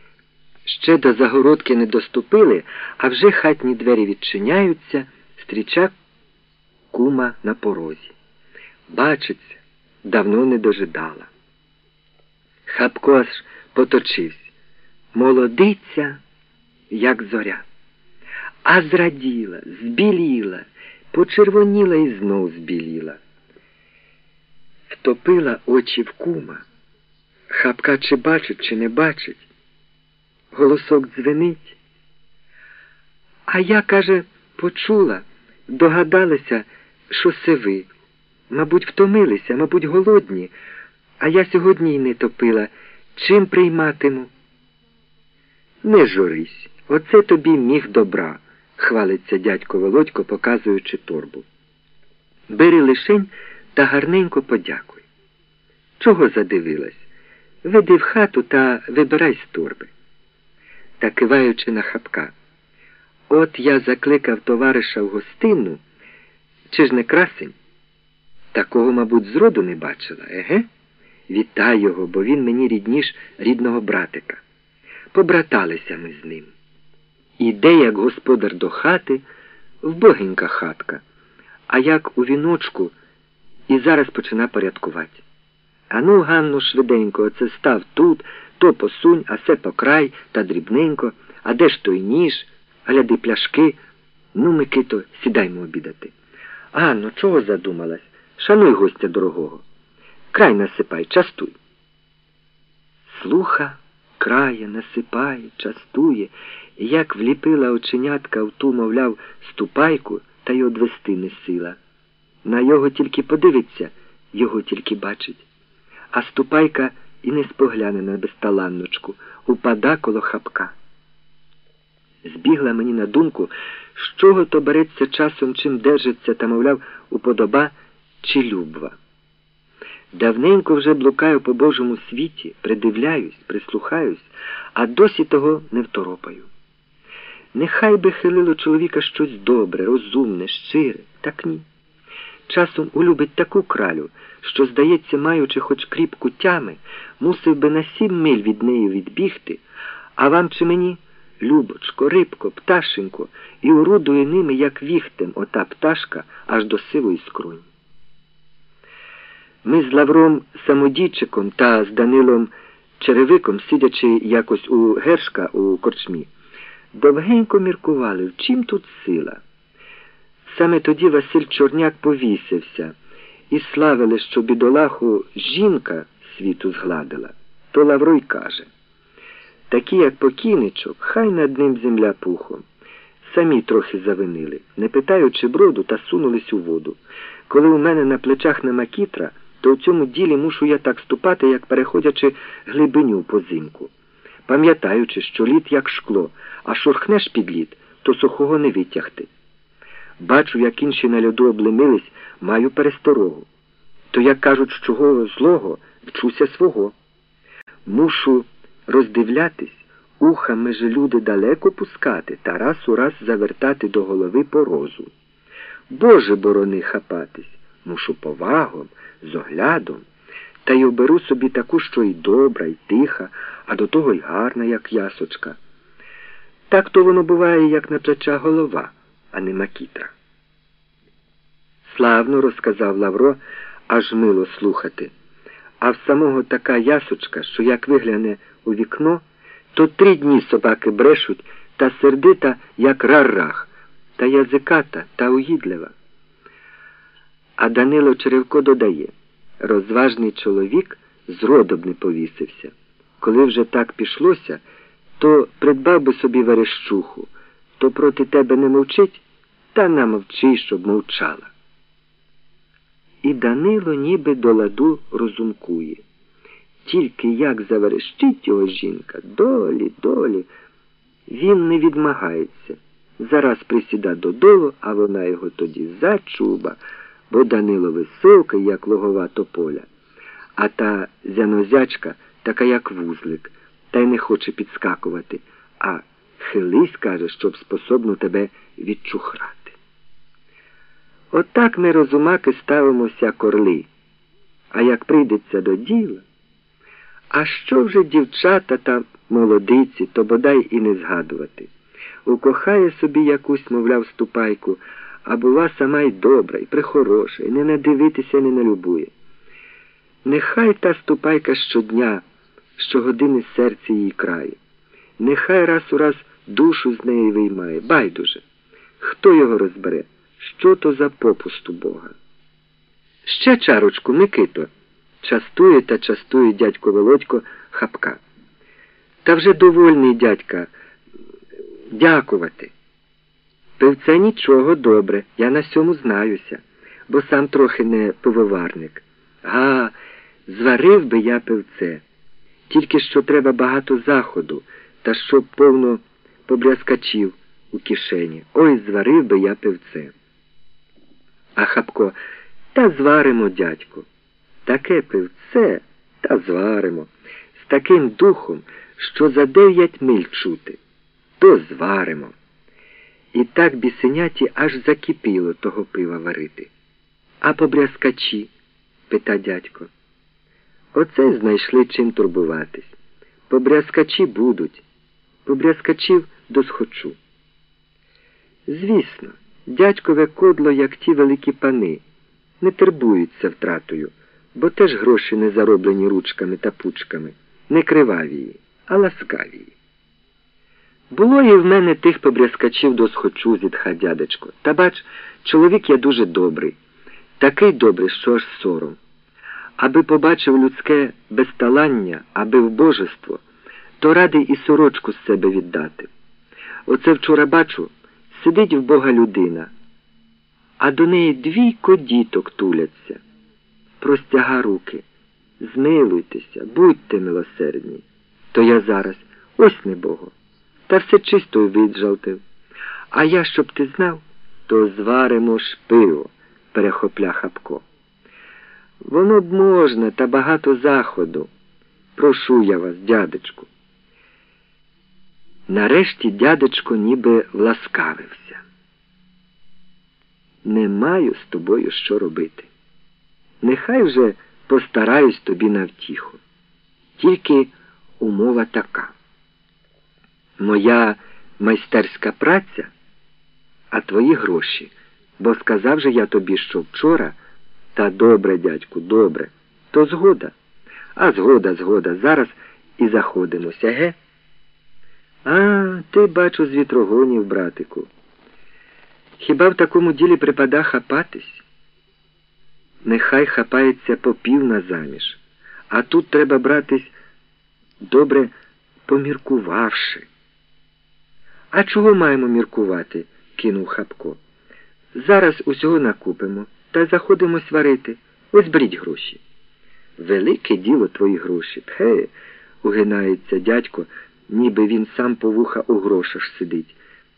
Ще до загородки не доступили, а вже хатні двері відчиняються, стріча кума на порозі. Бачиться, давно не дожидала. Хапко аж поточився. Молодиця, як зоря. А зраділа, збіліла, почервоніла і знов збіліла. Втопила очі в кума. Хапка чи бачить, чи не бачить. Голосок дзвенить. А я, каже, почула, догадалася, що це ви. Мабуть, втомилися, мабуть, голодні, а я сьогодні й не топила. Чим прийматиму? Не журись, оце тобі міг добра, хвалиться дядько Володько, показуючи торбу. Бери лишень та гарненько подякуй. Чого задивилась? Веди в хату та вибирай з торби. Та киваючи на Хапка: от я закликав товариша в гостину, чи ж не красень? Такого, мабуть, зроду не бачила, еге? Вітай його, бо він мені рідніш рідного братика. Побраталися ми з ним. Іде, як господар до хати, вбогенька хатка, а як у віночку, і зараз почина порядкувати. Ану, Ганно, швиденько, оце став тут, то посунь, а се покрай, та дрібненько, а де ж той ніж, гляди пляшки. Ну, Микито, сідаймо обідати. Ганно, чого задумалась? Шануй гостя дорогого. Край насипай, частуй. Слуха, крає, насипає, частує, і як вліпила оченятка в ту, мовляв, ступайку, та й одвести не сила. На його тільки подивиться, його тільки бачить. А ступайка і не спогляне на безталанночку, упада коло Хапка. Збігла мені на думку, з чого то береться часом, чим держиться, та, мовляв, уподоба чи любва. Давненько вже блукаю по Божому світі, придивляюсь, прислухаюсь, а досі того не второпаю. Нехай би хилило чоловіка щось добре, розумне, щире, так ні. Часом улюбить таку кралю, що, здається, маючи хоч кріпку тями, мусив би на 7 миль від неї відбігти, а вам чи мені, любочко, рибко, пташенько, і орудує ними, як віхтем, ота пташка, аж до сивої скроні. Ми з Лавром Самодійчиком та з Данилом Черевиком, сидячи якось у Гершка у корчмі, довгенько міркували, в чим тут сила. Саме тоді Василь Чорняк повісився, і славили, що бідолаху жінка світу згладила. То Лавро й каже: такі, як покійничок, хай над ним земля пухом. Самі трохи завинили, не питаючи броду, та сунулись у воду. Коли у мене на плечах нема кітра, то у цьому ділі мушу я так ступати, як переходячи глибиню по зимку. Пам'ятаючи, що лід як шкло, а шурхнеш під лід, то сухого не витягти. Бачу, як інші на льоду облемились, маю пересторогу. То, як кажуть, з чого злого, вчуся свого. Мушу роздивлятись, уха межи люди далеко пускати та раз у раз завертати до голови порозу. Боже борони хапатись, мушу повагом, з оглядом, та й оберу собі таку, що й добра, й тиха, а до того й гарна, як ясочка. Так то воно буває, як на плечах голова, а не макітра. Славно розказав Лавро, аж мило слухати. А в самого така ясочка, що як вигляне у вікно, то 3 дні собаки брешуть, та сердита, як рарах, та язиката, та угідлива. А Данило Черевко додає: розважний чоловік зродом не повісився. Коли вже так пішлося, то придбав би собі верещуху, то проти тебе не мовчить, та намовчи, щоб мовчала. І Данило ніби до ладу розумкує. Тільки як заверещить його жінка, долі, він не відмагається. Зараз присіда додолу, а вона його тоді за чуба, бо Данило високий, як логова тополя, а та зянозячка така, як вузлик, та й не хоче підскакувати, а хились, каже, щоб способно тебе відчухрати. Отак ми, розумаки, ставимося корли. А як прийдеться до діла, а що вже дівчата та молодиці, то бодай і не згадувати. Укохає собі якусь, мовляв, ступайку, а бува сама й добра, й прихороша, і не надивитися, не налюбує. Нехай та ступайка щодня, щогодини серце її крає. Нехай раз у раз душу з неї виймає. Байдуже. Хто його розбере? Що то за попусту Бога? Ще чарочку, Микито. Частує та частує дядько Володько хапка. Та вже довольний, дядька, дякувати. Пивце нічого, добре, я на сьому знаюся, бо сам трохи не пивоварник. Зварив би я пивце. Тільки що треба багато заходу, та щоб повно побрязкачів у кишені. Ой, зварив би я пивце. А Хапко: та зваримо, дядько. Таке пивце, та зваримо. З таким духом, що за 9 миль чути. То зваримо. І так бісеняті аж закипіло того пива варити. А побрязкачі? Пита дядько. Оце знайшли чим турбуватись. Побрязкачі будуть. Побрязкачів досхочу. Звісно, дядькове кодло, як ті великі пани, не турбуються втратою, бо теж гроші не зароблені ручками та пучками, не кривавії, а ласкавії. Було і в мене тих побрязкачів досхочу, зітха дядечко. Та бач, чоловік я дуже добрий. Такий добрий, що аж сором. Аби побачив людське безталання, аби вбожество, то радий і сорочку з себе віддати. Оце вчора бачу, сидить в Бога людина, а до неї 2 діток туляться. Простяга руки. Змилуйтеся, будьте милосердні. То я зараз: ось не Богу. Та все чисто виджалтив. А я, щоб ти знав, то зваримо ж пиво, перехопля Хапко. Воно б можна, та багато заходу. Прошу я вас, дядечку. Нарешті дядечко ніби власкавився. Не маю з тобою що робити. Нехай вже постараюсь тобі на втіху. Тільки умова така. Моя майстерська праця, а твої гроші. Бо сказав же я тобі, що вчора... Та добре, дядьку, добре. То згода. А згода. Зараз і заходимося, ге? А, ти, бачу, з вітрогонів, братику. Хіба в такому ділі припада хапатись? Нехай хапається попівна заміж, а тут треба братись добре поміркувавши. А чого маємо міркувати? Кинув Хапко. Зараз усього накупимо та заходимо сварити. Ось беріть гроші. Велике діло твої гроші. Пхе, угинається дядько, ніби він сам по вуха у грошах сидить.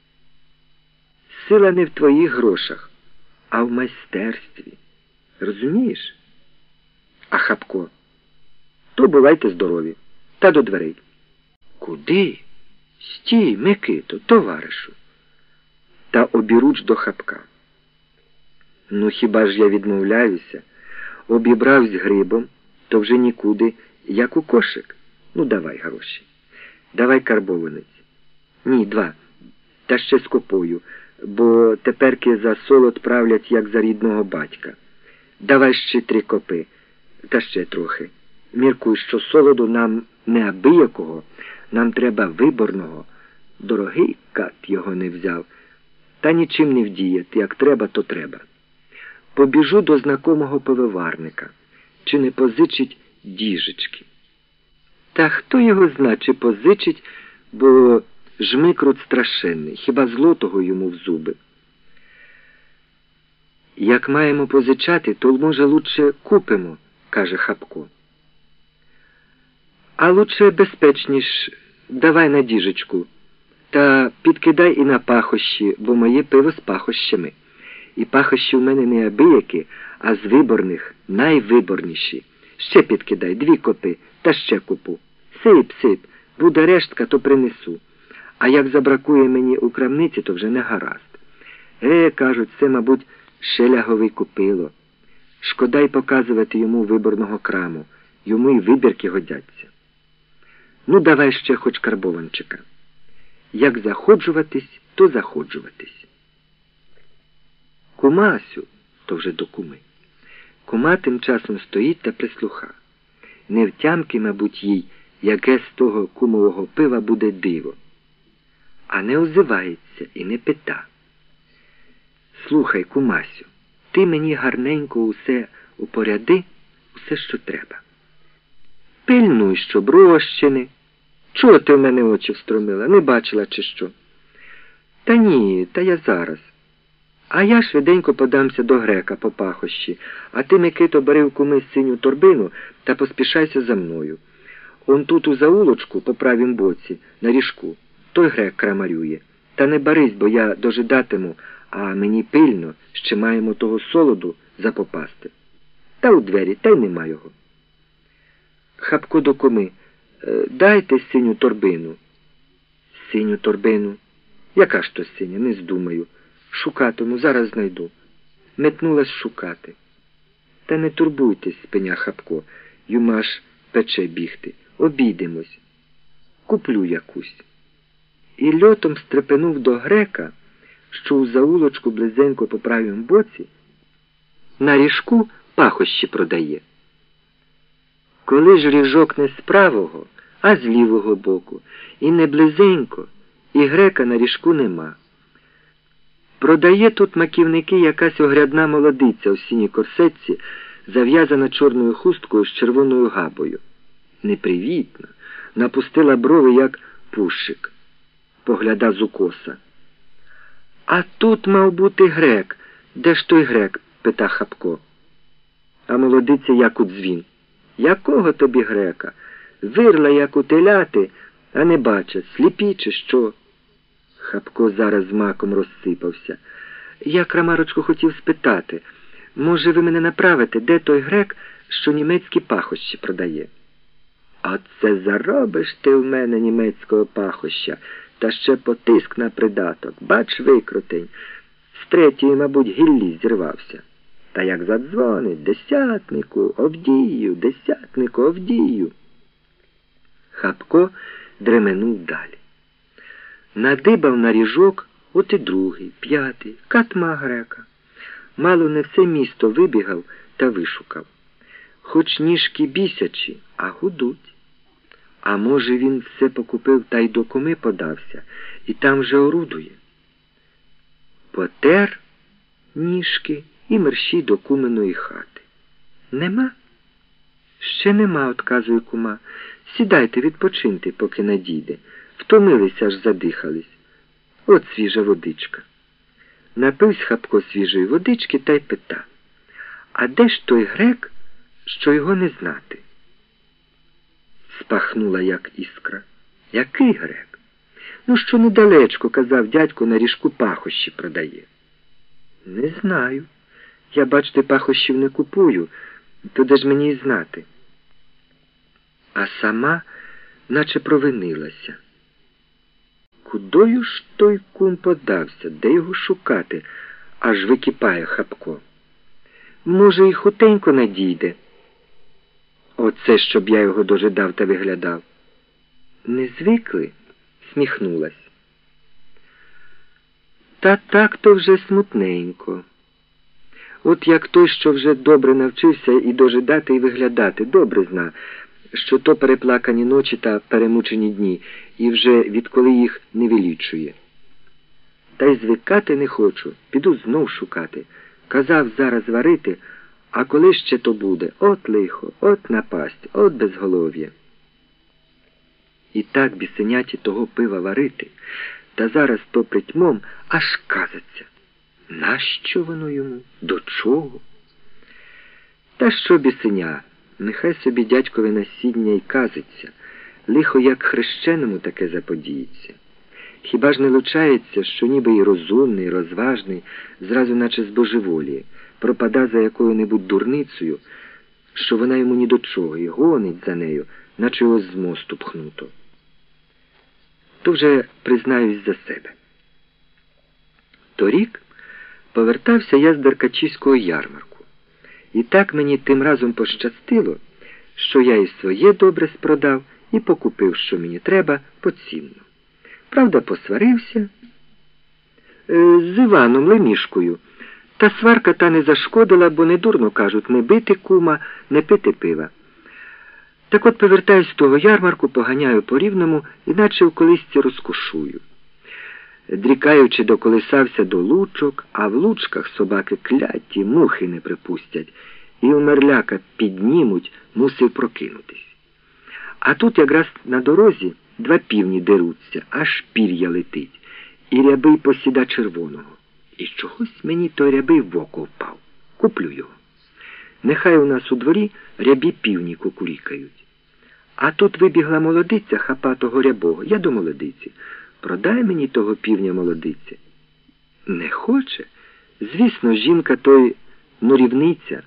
Сила не в твоїх грошах, а в майстерстві. Розумієш? А Хапко? То бувайте здорові. Та до дверей. Куди? Стій, Микито, товаришу. Та обіруч до Хапка. Ну хіба ж я відмовляюся? Обібравсь грибом, то вже нікуди, як у кошик. Ну давай гроші. Давай карбованець. Ні, 2. Та ще з копою, бо теперки за солод правлять, як за рідного батька. Давай ще 3 копи, та ще трохи. Міркуй, що солоду нам не абиякого, нам треба виборного. Дорогий кат його не взяв. Та нічим не вдіяти, як треба, то треба. Побіжу до знакомого пивоварника, чи не позичить діжечки. Та хто його зна, чи позичить, бо жмикрут страшенний, хіба злотого йому в зуби. Як маємо позичати, то, може, лучше купимо, каже Хапко. А лучше безпечніш, давай на діжечку, та підкидай і на пахощі, бо моє пиво з пахощами. І пахощі в мене не абиякі, а з виборних, найвиборніші. Ще підкидай 2 копи, та ще купу. Сип, сип, буде рештка, то принесу. А як забракує мені у крамниці, то вже не гаразд. Кажуть, це, мабуть, шеляговий купило. Шкода й показувати йому виборного краму, йому й вибірки годяться. Ну, давай ще хоч карбованчика. Як заходжуватись, то заходжуватись. Кумасю, то вже до куми. Кума тим часом стоїть та прислуха. Не втямки, мабуть, їй, яке з того кумового пива буде диво. А не озивається і не пита. Слухай, Кумасю, ти мені гарненько усе упоряди, усе, що треба. Пильнуй, щоб розчини. Чого ти в мене очі встромила? Не бачила чи що? Та ні, та я зараз. А я швиденько подамся до грека по пахощі, а ти, Микито, бери в куми синю торбину та поспішайся за мною. Он тут у заулочку, по правім боці, на ріжку, той грек крамарює. Та не барись, бо я дожидатиму, а мені пильно, ще маємо того солоду запопасти. Та у двері, та й нема його. Хапко до куми. Дайте синю торбину. Синю торбину? Яка ж то синя, не здумаю. Шукатиму, зараз знайду. Метнулась шукати. Та не турбуйтесь, спиня Хапко, юма ж пече бігти. Обійдемось. Куплю якусь. І льотом стрепенув до грека, що у заулочку близенько по правім боці, на ріжку пахощі продає. Коли ж ріжок не з правого, а з лівого боку, і не близенько, і грека на ріжку нема. Продає тут маківники якась огрядна молодиця у синій корсетці, зав'язана чорною хусткою з червоною габою. Непривітна, напустила брови, як пущик. Погляда з укоса. А тут мав бути грек. Де ж той грек? Пита Хапко. А молодиця як у дзвін. Якого тобі грека? Вирла, як у теляти, а не бачать, сліпі чи що? Хапко зараз з маком розсипався. Я, крамарочку, хотів спитати, може ви мене направите, де той грек, що німецькі пахощі продає? Оце заробиш ти в мене німецького пахоща, та ще потиск на придаток. Бач, викрутень. З 3-ї, мабуть, гіллі зірвався. Та як задзвонить, десятнику, Овдію, десятнику, Овдію. Хапко дременув далі. Надибав на ріжок, от і 2-й, 5-й, катма грека. Мало не все місто вибігав та вишукав. Хоч ніжки бісячі, а гудуть. А може він все покупив та й до куми подався, і там же орудує. Потер ніжки і мерщій до куминої хати. Нема? Ще нема, отказує кума. Сідайте, відпочиньте, поки надійде. Втомилися, аж задихались. От свіжа водичка. Напивсь Хапко свіжої водички та й пита: а де ж той грек, що його не знати? Спахнула, як іскра. Який грек? Ну, що недалечко, казав дядько, на ріжку пахощі продає. Не знаю. Я, бачте, пахощів не купую, то де ж мені й знати? А сама наче провинилася. Кудою ж той кум подався? Де його шукати? Аж википає Хапко. Може, і хутенько надійде. Оце, щоб я його дожидав та виглядав. Не звикли? Сміхнулась. Та так-то вже смутненько. От як той, що вже добре навчився і дожидати, і виглядати, добре зна, що то переплакані ночі та перемучені дні, і вже відколи їх не вилічує. Та й звикати не хочу, піду знов шукати. Казав зараз варити, а коли ще то буде? От лихо, от напасть, от безголов'я. І так бісеняті того пива варити, та зараз то притьмом аж казаться. Нащо воно йому? До чого? Та що бісеня? Нехай собі дядькове насіння й казиться. Лихо як хрещеному таке заподіється. Хіба ж не лучається, що ніби і розумний, і розважний, зразу наче збожеволіє, пропада за якою-небудь дурницею, що вона йому ні до чого, і гонить за нею, наче його з мосту пхнуто. То вже признаюсь за себе. Торік повертався я з Деркачівського ярмарку. І так мені тим разом пощастило, що я і своє добре спродав, і покупив, що мені треба, поцінно. Правда, посварився з Іваном Лемішкою. Та сварка та не зашкодила, бо недурно кажуть, не бити кума, не пити пива. Так от повертаюсь з того ярмарку, поганяю по Рівному, іначе в колисці розкошую. Дрікаючи, доколисався до лучок, а в лучках собаки кляті, мухи не припустять, і у мерляка піднімуть, мусив прокинутись. А тут якраз на дорозі два півні деруться, аж пір'я летить, і рябий посіда червоного. І чогось мені той рябий в око впав. Куплю його. Нехай у нас у дворі рябі півні кукурікають. А тут вибігла молодиця хапатого рябого. Я до молодиці. Продай мені того півня, молодиця. Не хоче? Звісно, жінка той нурівниця.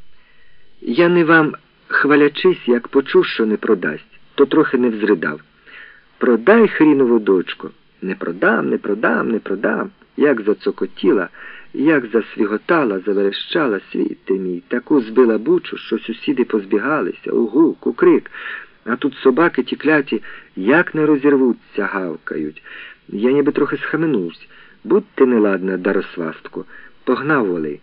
Я не вам, хвалячись, як почув, що не продасть, то трохи не взридав. Продай, хрінову дочко. Не продам, не продам, не продам. Як зацокотіла, як засвіготала, заверещала, світе мій, таку збила бучу, що сусіди позбігалися, угу, кукрик. А тут собаки ті кляті, як не розірвуться, гавкають. Я ніби трохи схаменувся. Будьте неладна, даросвастко, погнав воли.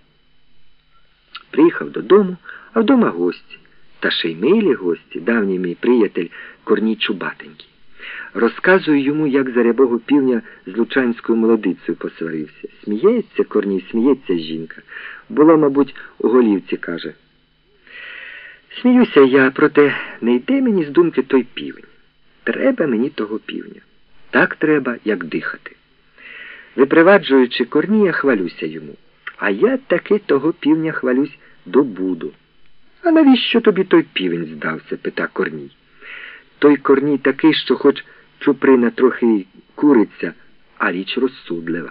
Приїхав додому, а вдома гості. Та ще й милі гості, давній мій приятель Корній Чубатенький. Розказую йому, як за рябого півня з лучанською молодицею посварився. Сміється Корній, сміється жінка. Було, мабуть, у голівці, каже. Сміюся я, проте не йде мені з думки той півень. Треба мені того півня. Так треба, як дихати. Випроваджуючи Корнія, хвалюся йому. А я таки того півня хвалюсь добуду. А навіщо тобі той півень здався, пита Корній. Той Корній такий, що хоч чуприна трохи й куриться, а річ розсудлива.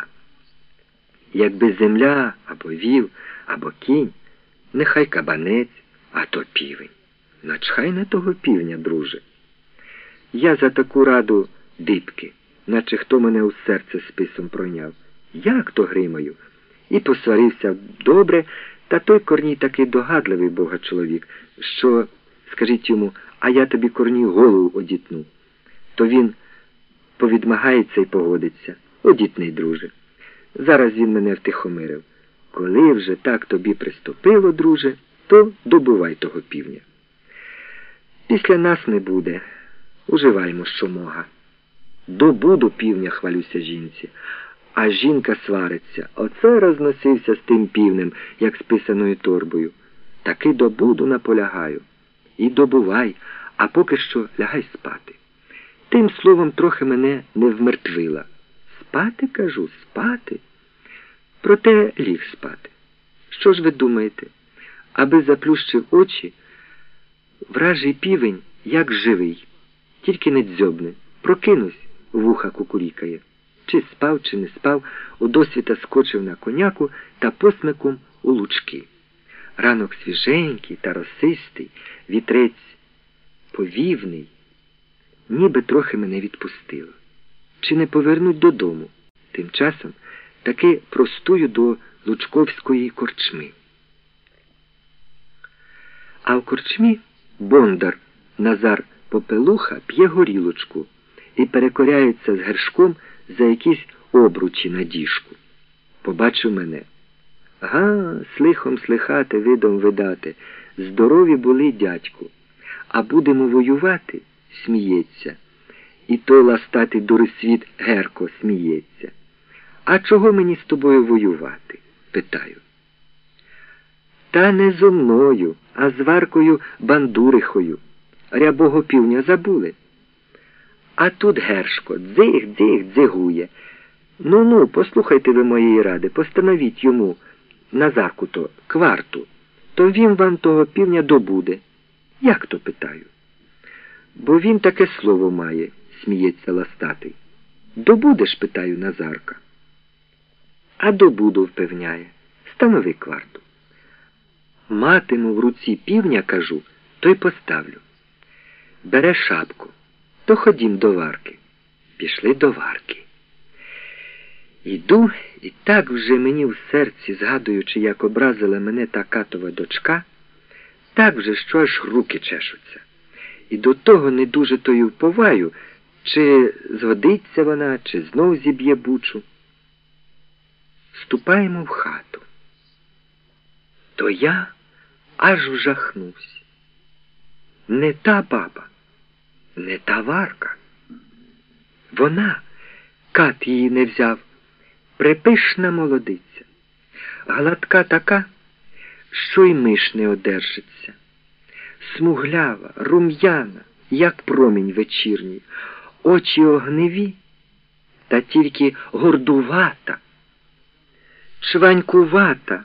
Якби земля, або віл, або кінь, нехай кабанець, а то півень. Начхай на того півня, друже. Я за таку раду дибки, наче хто мене у серце списом пройняв. Як то гримаю? І посварився добре, та той Корній такий догадливий бога чоловік, що, скажіть йому, а я тобі, Корній, голову одітну. То він повідмагається і погодиться. Одітний, друже. Зараз він мене втихомирив. Коли вже так тобі приступило, друже, то добувай того півня. Після нас не буде. Уживаймо, що мога. Добуду півня, хвалюся жінці. а жінка свариться. Оце розносився з тим півнем, як з писаною торбою. Таки добуду наполягаю. І добувай, а поки що лягай спати. Тим словом трохи мене не вмертвила. Спати, кажу, спати. Проте ліг спати. Що ж ви думаєте? Аби заплющив очі, вражий півень, як живий, тільки не дзьобне. Прокинусь, вуха кукурікає. Чи спав, чи не спав, удосвіта скочив на коняку та посмиком у лучки. Ранок свіженький та росистий, вітрець повівний, ніби трохи мене відпустило. Чи не повернуть додому? Тим часом таки простую до Лучковської корчми. А в корчмі бондар Назар Попелуха п'є горілочку і перекоряється з Гершком за якісь обручі на діжку. Побачив мене. Га, слихом слихати, видом видати. Здорові були, дядьку. А будемо воювати, сміється. І той ластатий дурисвіт Герко сміється. А чого мені з тобою воювати? Питаю. Та не зо мною, а з Варкою Бандурихою. Рябого півня забули. А тут Гершко дзих-дзих дзигує. Ну, послухайте ви моєї ради, постановіть йому, Назарку-то, кварту, то він вам того півня добуде. Як то, питаю? Бо він таке слово має, сміється ластатий. Добудеш, питаю Назарка. А добуду, впевняє. Станови кварту. Матиму в руці півня, кажу, то й поставлю. Бере шапку. То ходім до Варки. Пішли до Варки. Йду, і так вже мені в серці, згадуючи, як образила мене та катова дочка, так вже, що аж руки чешуться. І до того не дуже тою вповаю, чи згодиться вона, чи знов зіб'є бучу. Ступаємо в хату. То я аж вжахнувся. Не та баба, не та Варка. Вона, кат її не взяв, припишна молодиця, гладка така, що й миш не одержиться, смуглява, рум'яна, як промінь вечірній, очі огневі, та тільки гордувата, чванькувата,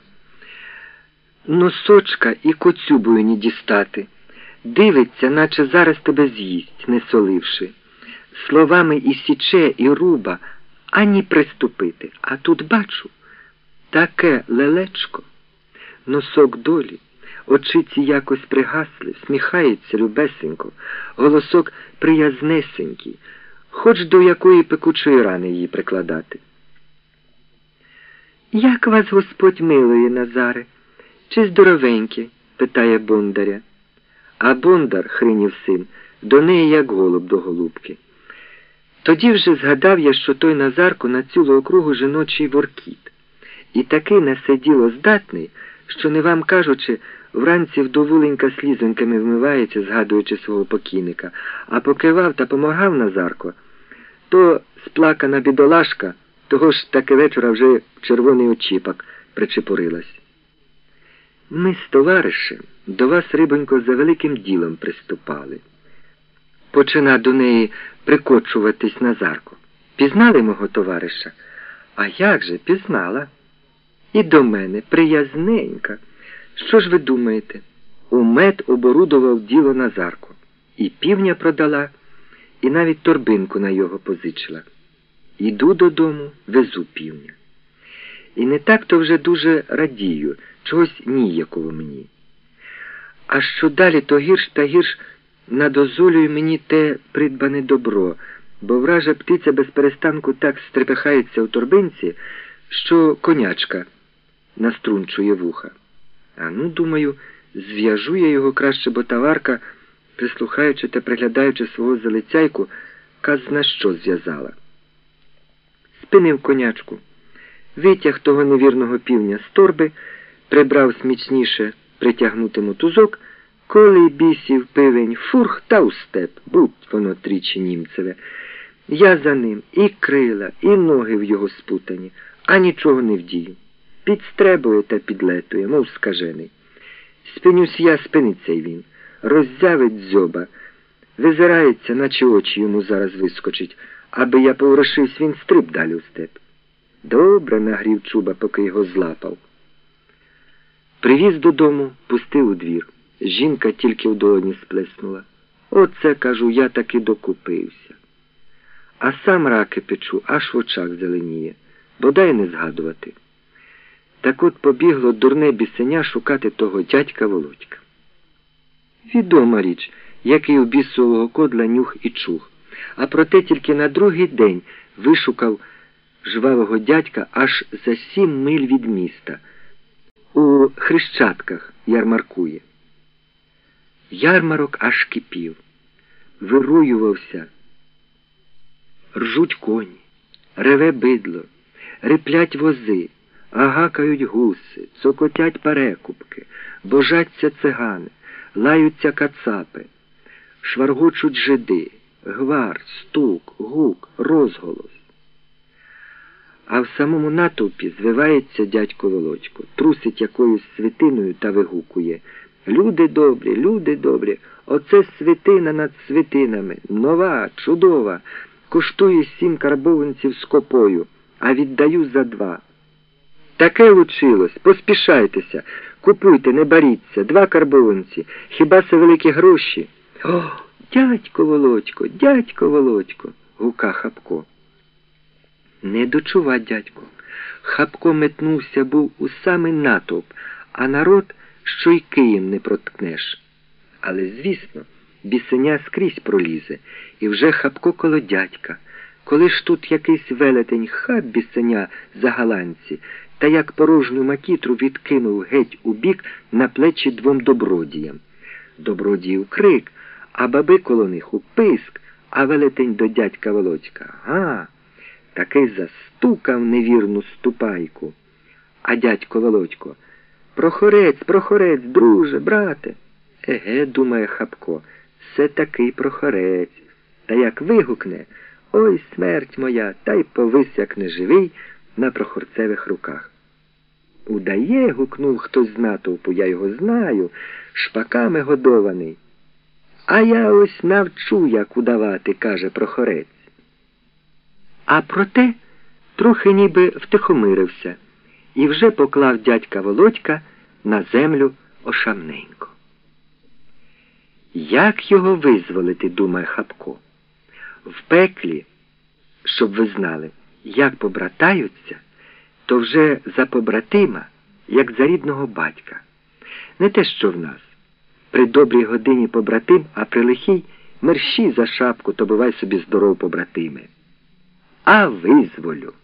носочка і коцюбою не дістати, дивиться, наче зараз тебе з'їсть, не соливши. Словами і січе, і руба, ані приступити. А тут бачу, таке лелечко, носок долі, очиці якось пригасли, сміхається любесенько, голосок приязнесенький, хоч до якої пекучої рани її прикладати. Як вас Господь милує, Назаре? Чи здоровенькі? Питає бондаря. А бондар, хринів син, до неї як голуб до голубки. Тоді вже згадав я, що той Назарко на цілу округу жіночий воркіт. І такий насиділо здатний, що, не вам кажучи, вранці вдовуленька слізоньками вмивається, згадуючи свого покійника, а покивав та помагав Назарко, то сплакана бідолашка того ж таки вечора вже в червоний очіпак причепурилась. Ми з товаришем до вас, рибонько, за великим ділом приступали. Почина до неї прикочуватись Назарко. Пізнали мого товариша? А як же, пізнала. І до мене, приязненька. Що ж ви думаєте? У мед оборудував діло Назарко. І півня продала, і навіть торбинку на його позичила. Іду додому, везу півня. І не так-то вже дуже радію, чогось ніяково мені. А що далі, то гірш та гірш надозолює мені те придбане добро, бо вража птиця без перестанку так стрепехається у торбинці, що конячка наструнчує вуха. А ну, думаю, зв'яжу я його краще, бо та Варка, прислухаючи та приглядаючи свого залицяйку, казна що зв'язала. Спинив конячку, витяг того невірного півня з торби, прибрав смічніше притягнути мотузок, коли бісів пивень, фурх та у степ, будь воно тричі німцеве. Я за ним і крила, і ноги в його спутані, а нічого не вдію. Підстребує та підлетує, мов скажений. Спинюсь я, спиниться й він. Роззявить дзьоба, визирається, наче очі йому зараз вискочить. Аби я поворушився, він стриб далі у степ. Добре нагрів чуба, поки його злапав. Привіз додому, пустив у двір. Жінка тільки в долоні сплеснула. Оце, кажу, я таки докупився. А сам раки печу, аж в очах зеленіє. Бодай не згадувати. Так от побігло дурне бісеня шукати того дядька Володька. Відома річ, який у бісового кодла нюх і чух. А проте тільки на другий день вишукав жвавого дядька аж за 7 миль від міста. У Хрещатках ярмаркує. Ярмарок аж кипів, вируювався. Ржуть коні, реве бидло, риплять вози, агакають гуси, цокотять перекупки, божаться цигани, лаються кацапи, шваргочуть жиди, гвар, стук, гук, розголос. А в самому натовпі звивається дядько Володько, трусить якоюсь свитиною та вигукує: «Люди добрі, оце свитина над свитинами, нова, чудова, коштує 7 карбованців з копою, а віддаю за 2. Таке лучилось, поспішайтеся, купуйте, не баріться, 2 карбованці, хіба це великі гроші?» «О, дядько Володько!» гука Хапко. Не дочува дядько. Хапко метнувся був у самий натовп, а народ, що й києм не проткнеш. Але, звісно, бісеня скрізь пролізе, і вже Хапко коло дядька. Коли ж тут якийсь велетень хап бісеня за галанці, та як порожню макітру відкинув геть у бік на плечі 2 добродіям. Добродіїв крик, а баби коло них у писк, а велетень до дядька Володька: «Га!» Такий застукав невірну ступайку. А дядько Володько: Прохорець, друже, брате!» Еге, думає Хапко, це такий Прохорець. Та як вигукне: «Ой, смерть моя!» та й повис, як неживий, на прохорцевих руках. «Удає!» — гукнув хтось з натовпу, «я його знаю, шпаками годований». «А я ось навчу, як удавати», — каже Прохорець. А проте трохи ніби втихомирився і вже поклав дядька Володька на землю ошамненько. Як його визволити, думає Хапко? В пеклі, щоб ви знали, як побратаються, то вже за побратима, як за рідного батька. Не те, що в нас. При добрій годині побратим, а при лихій мерщій за шапку, то бувай собі здоров, побратиме. А визволю.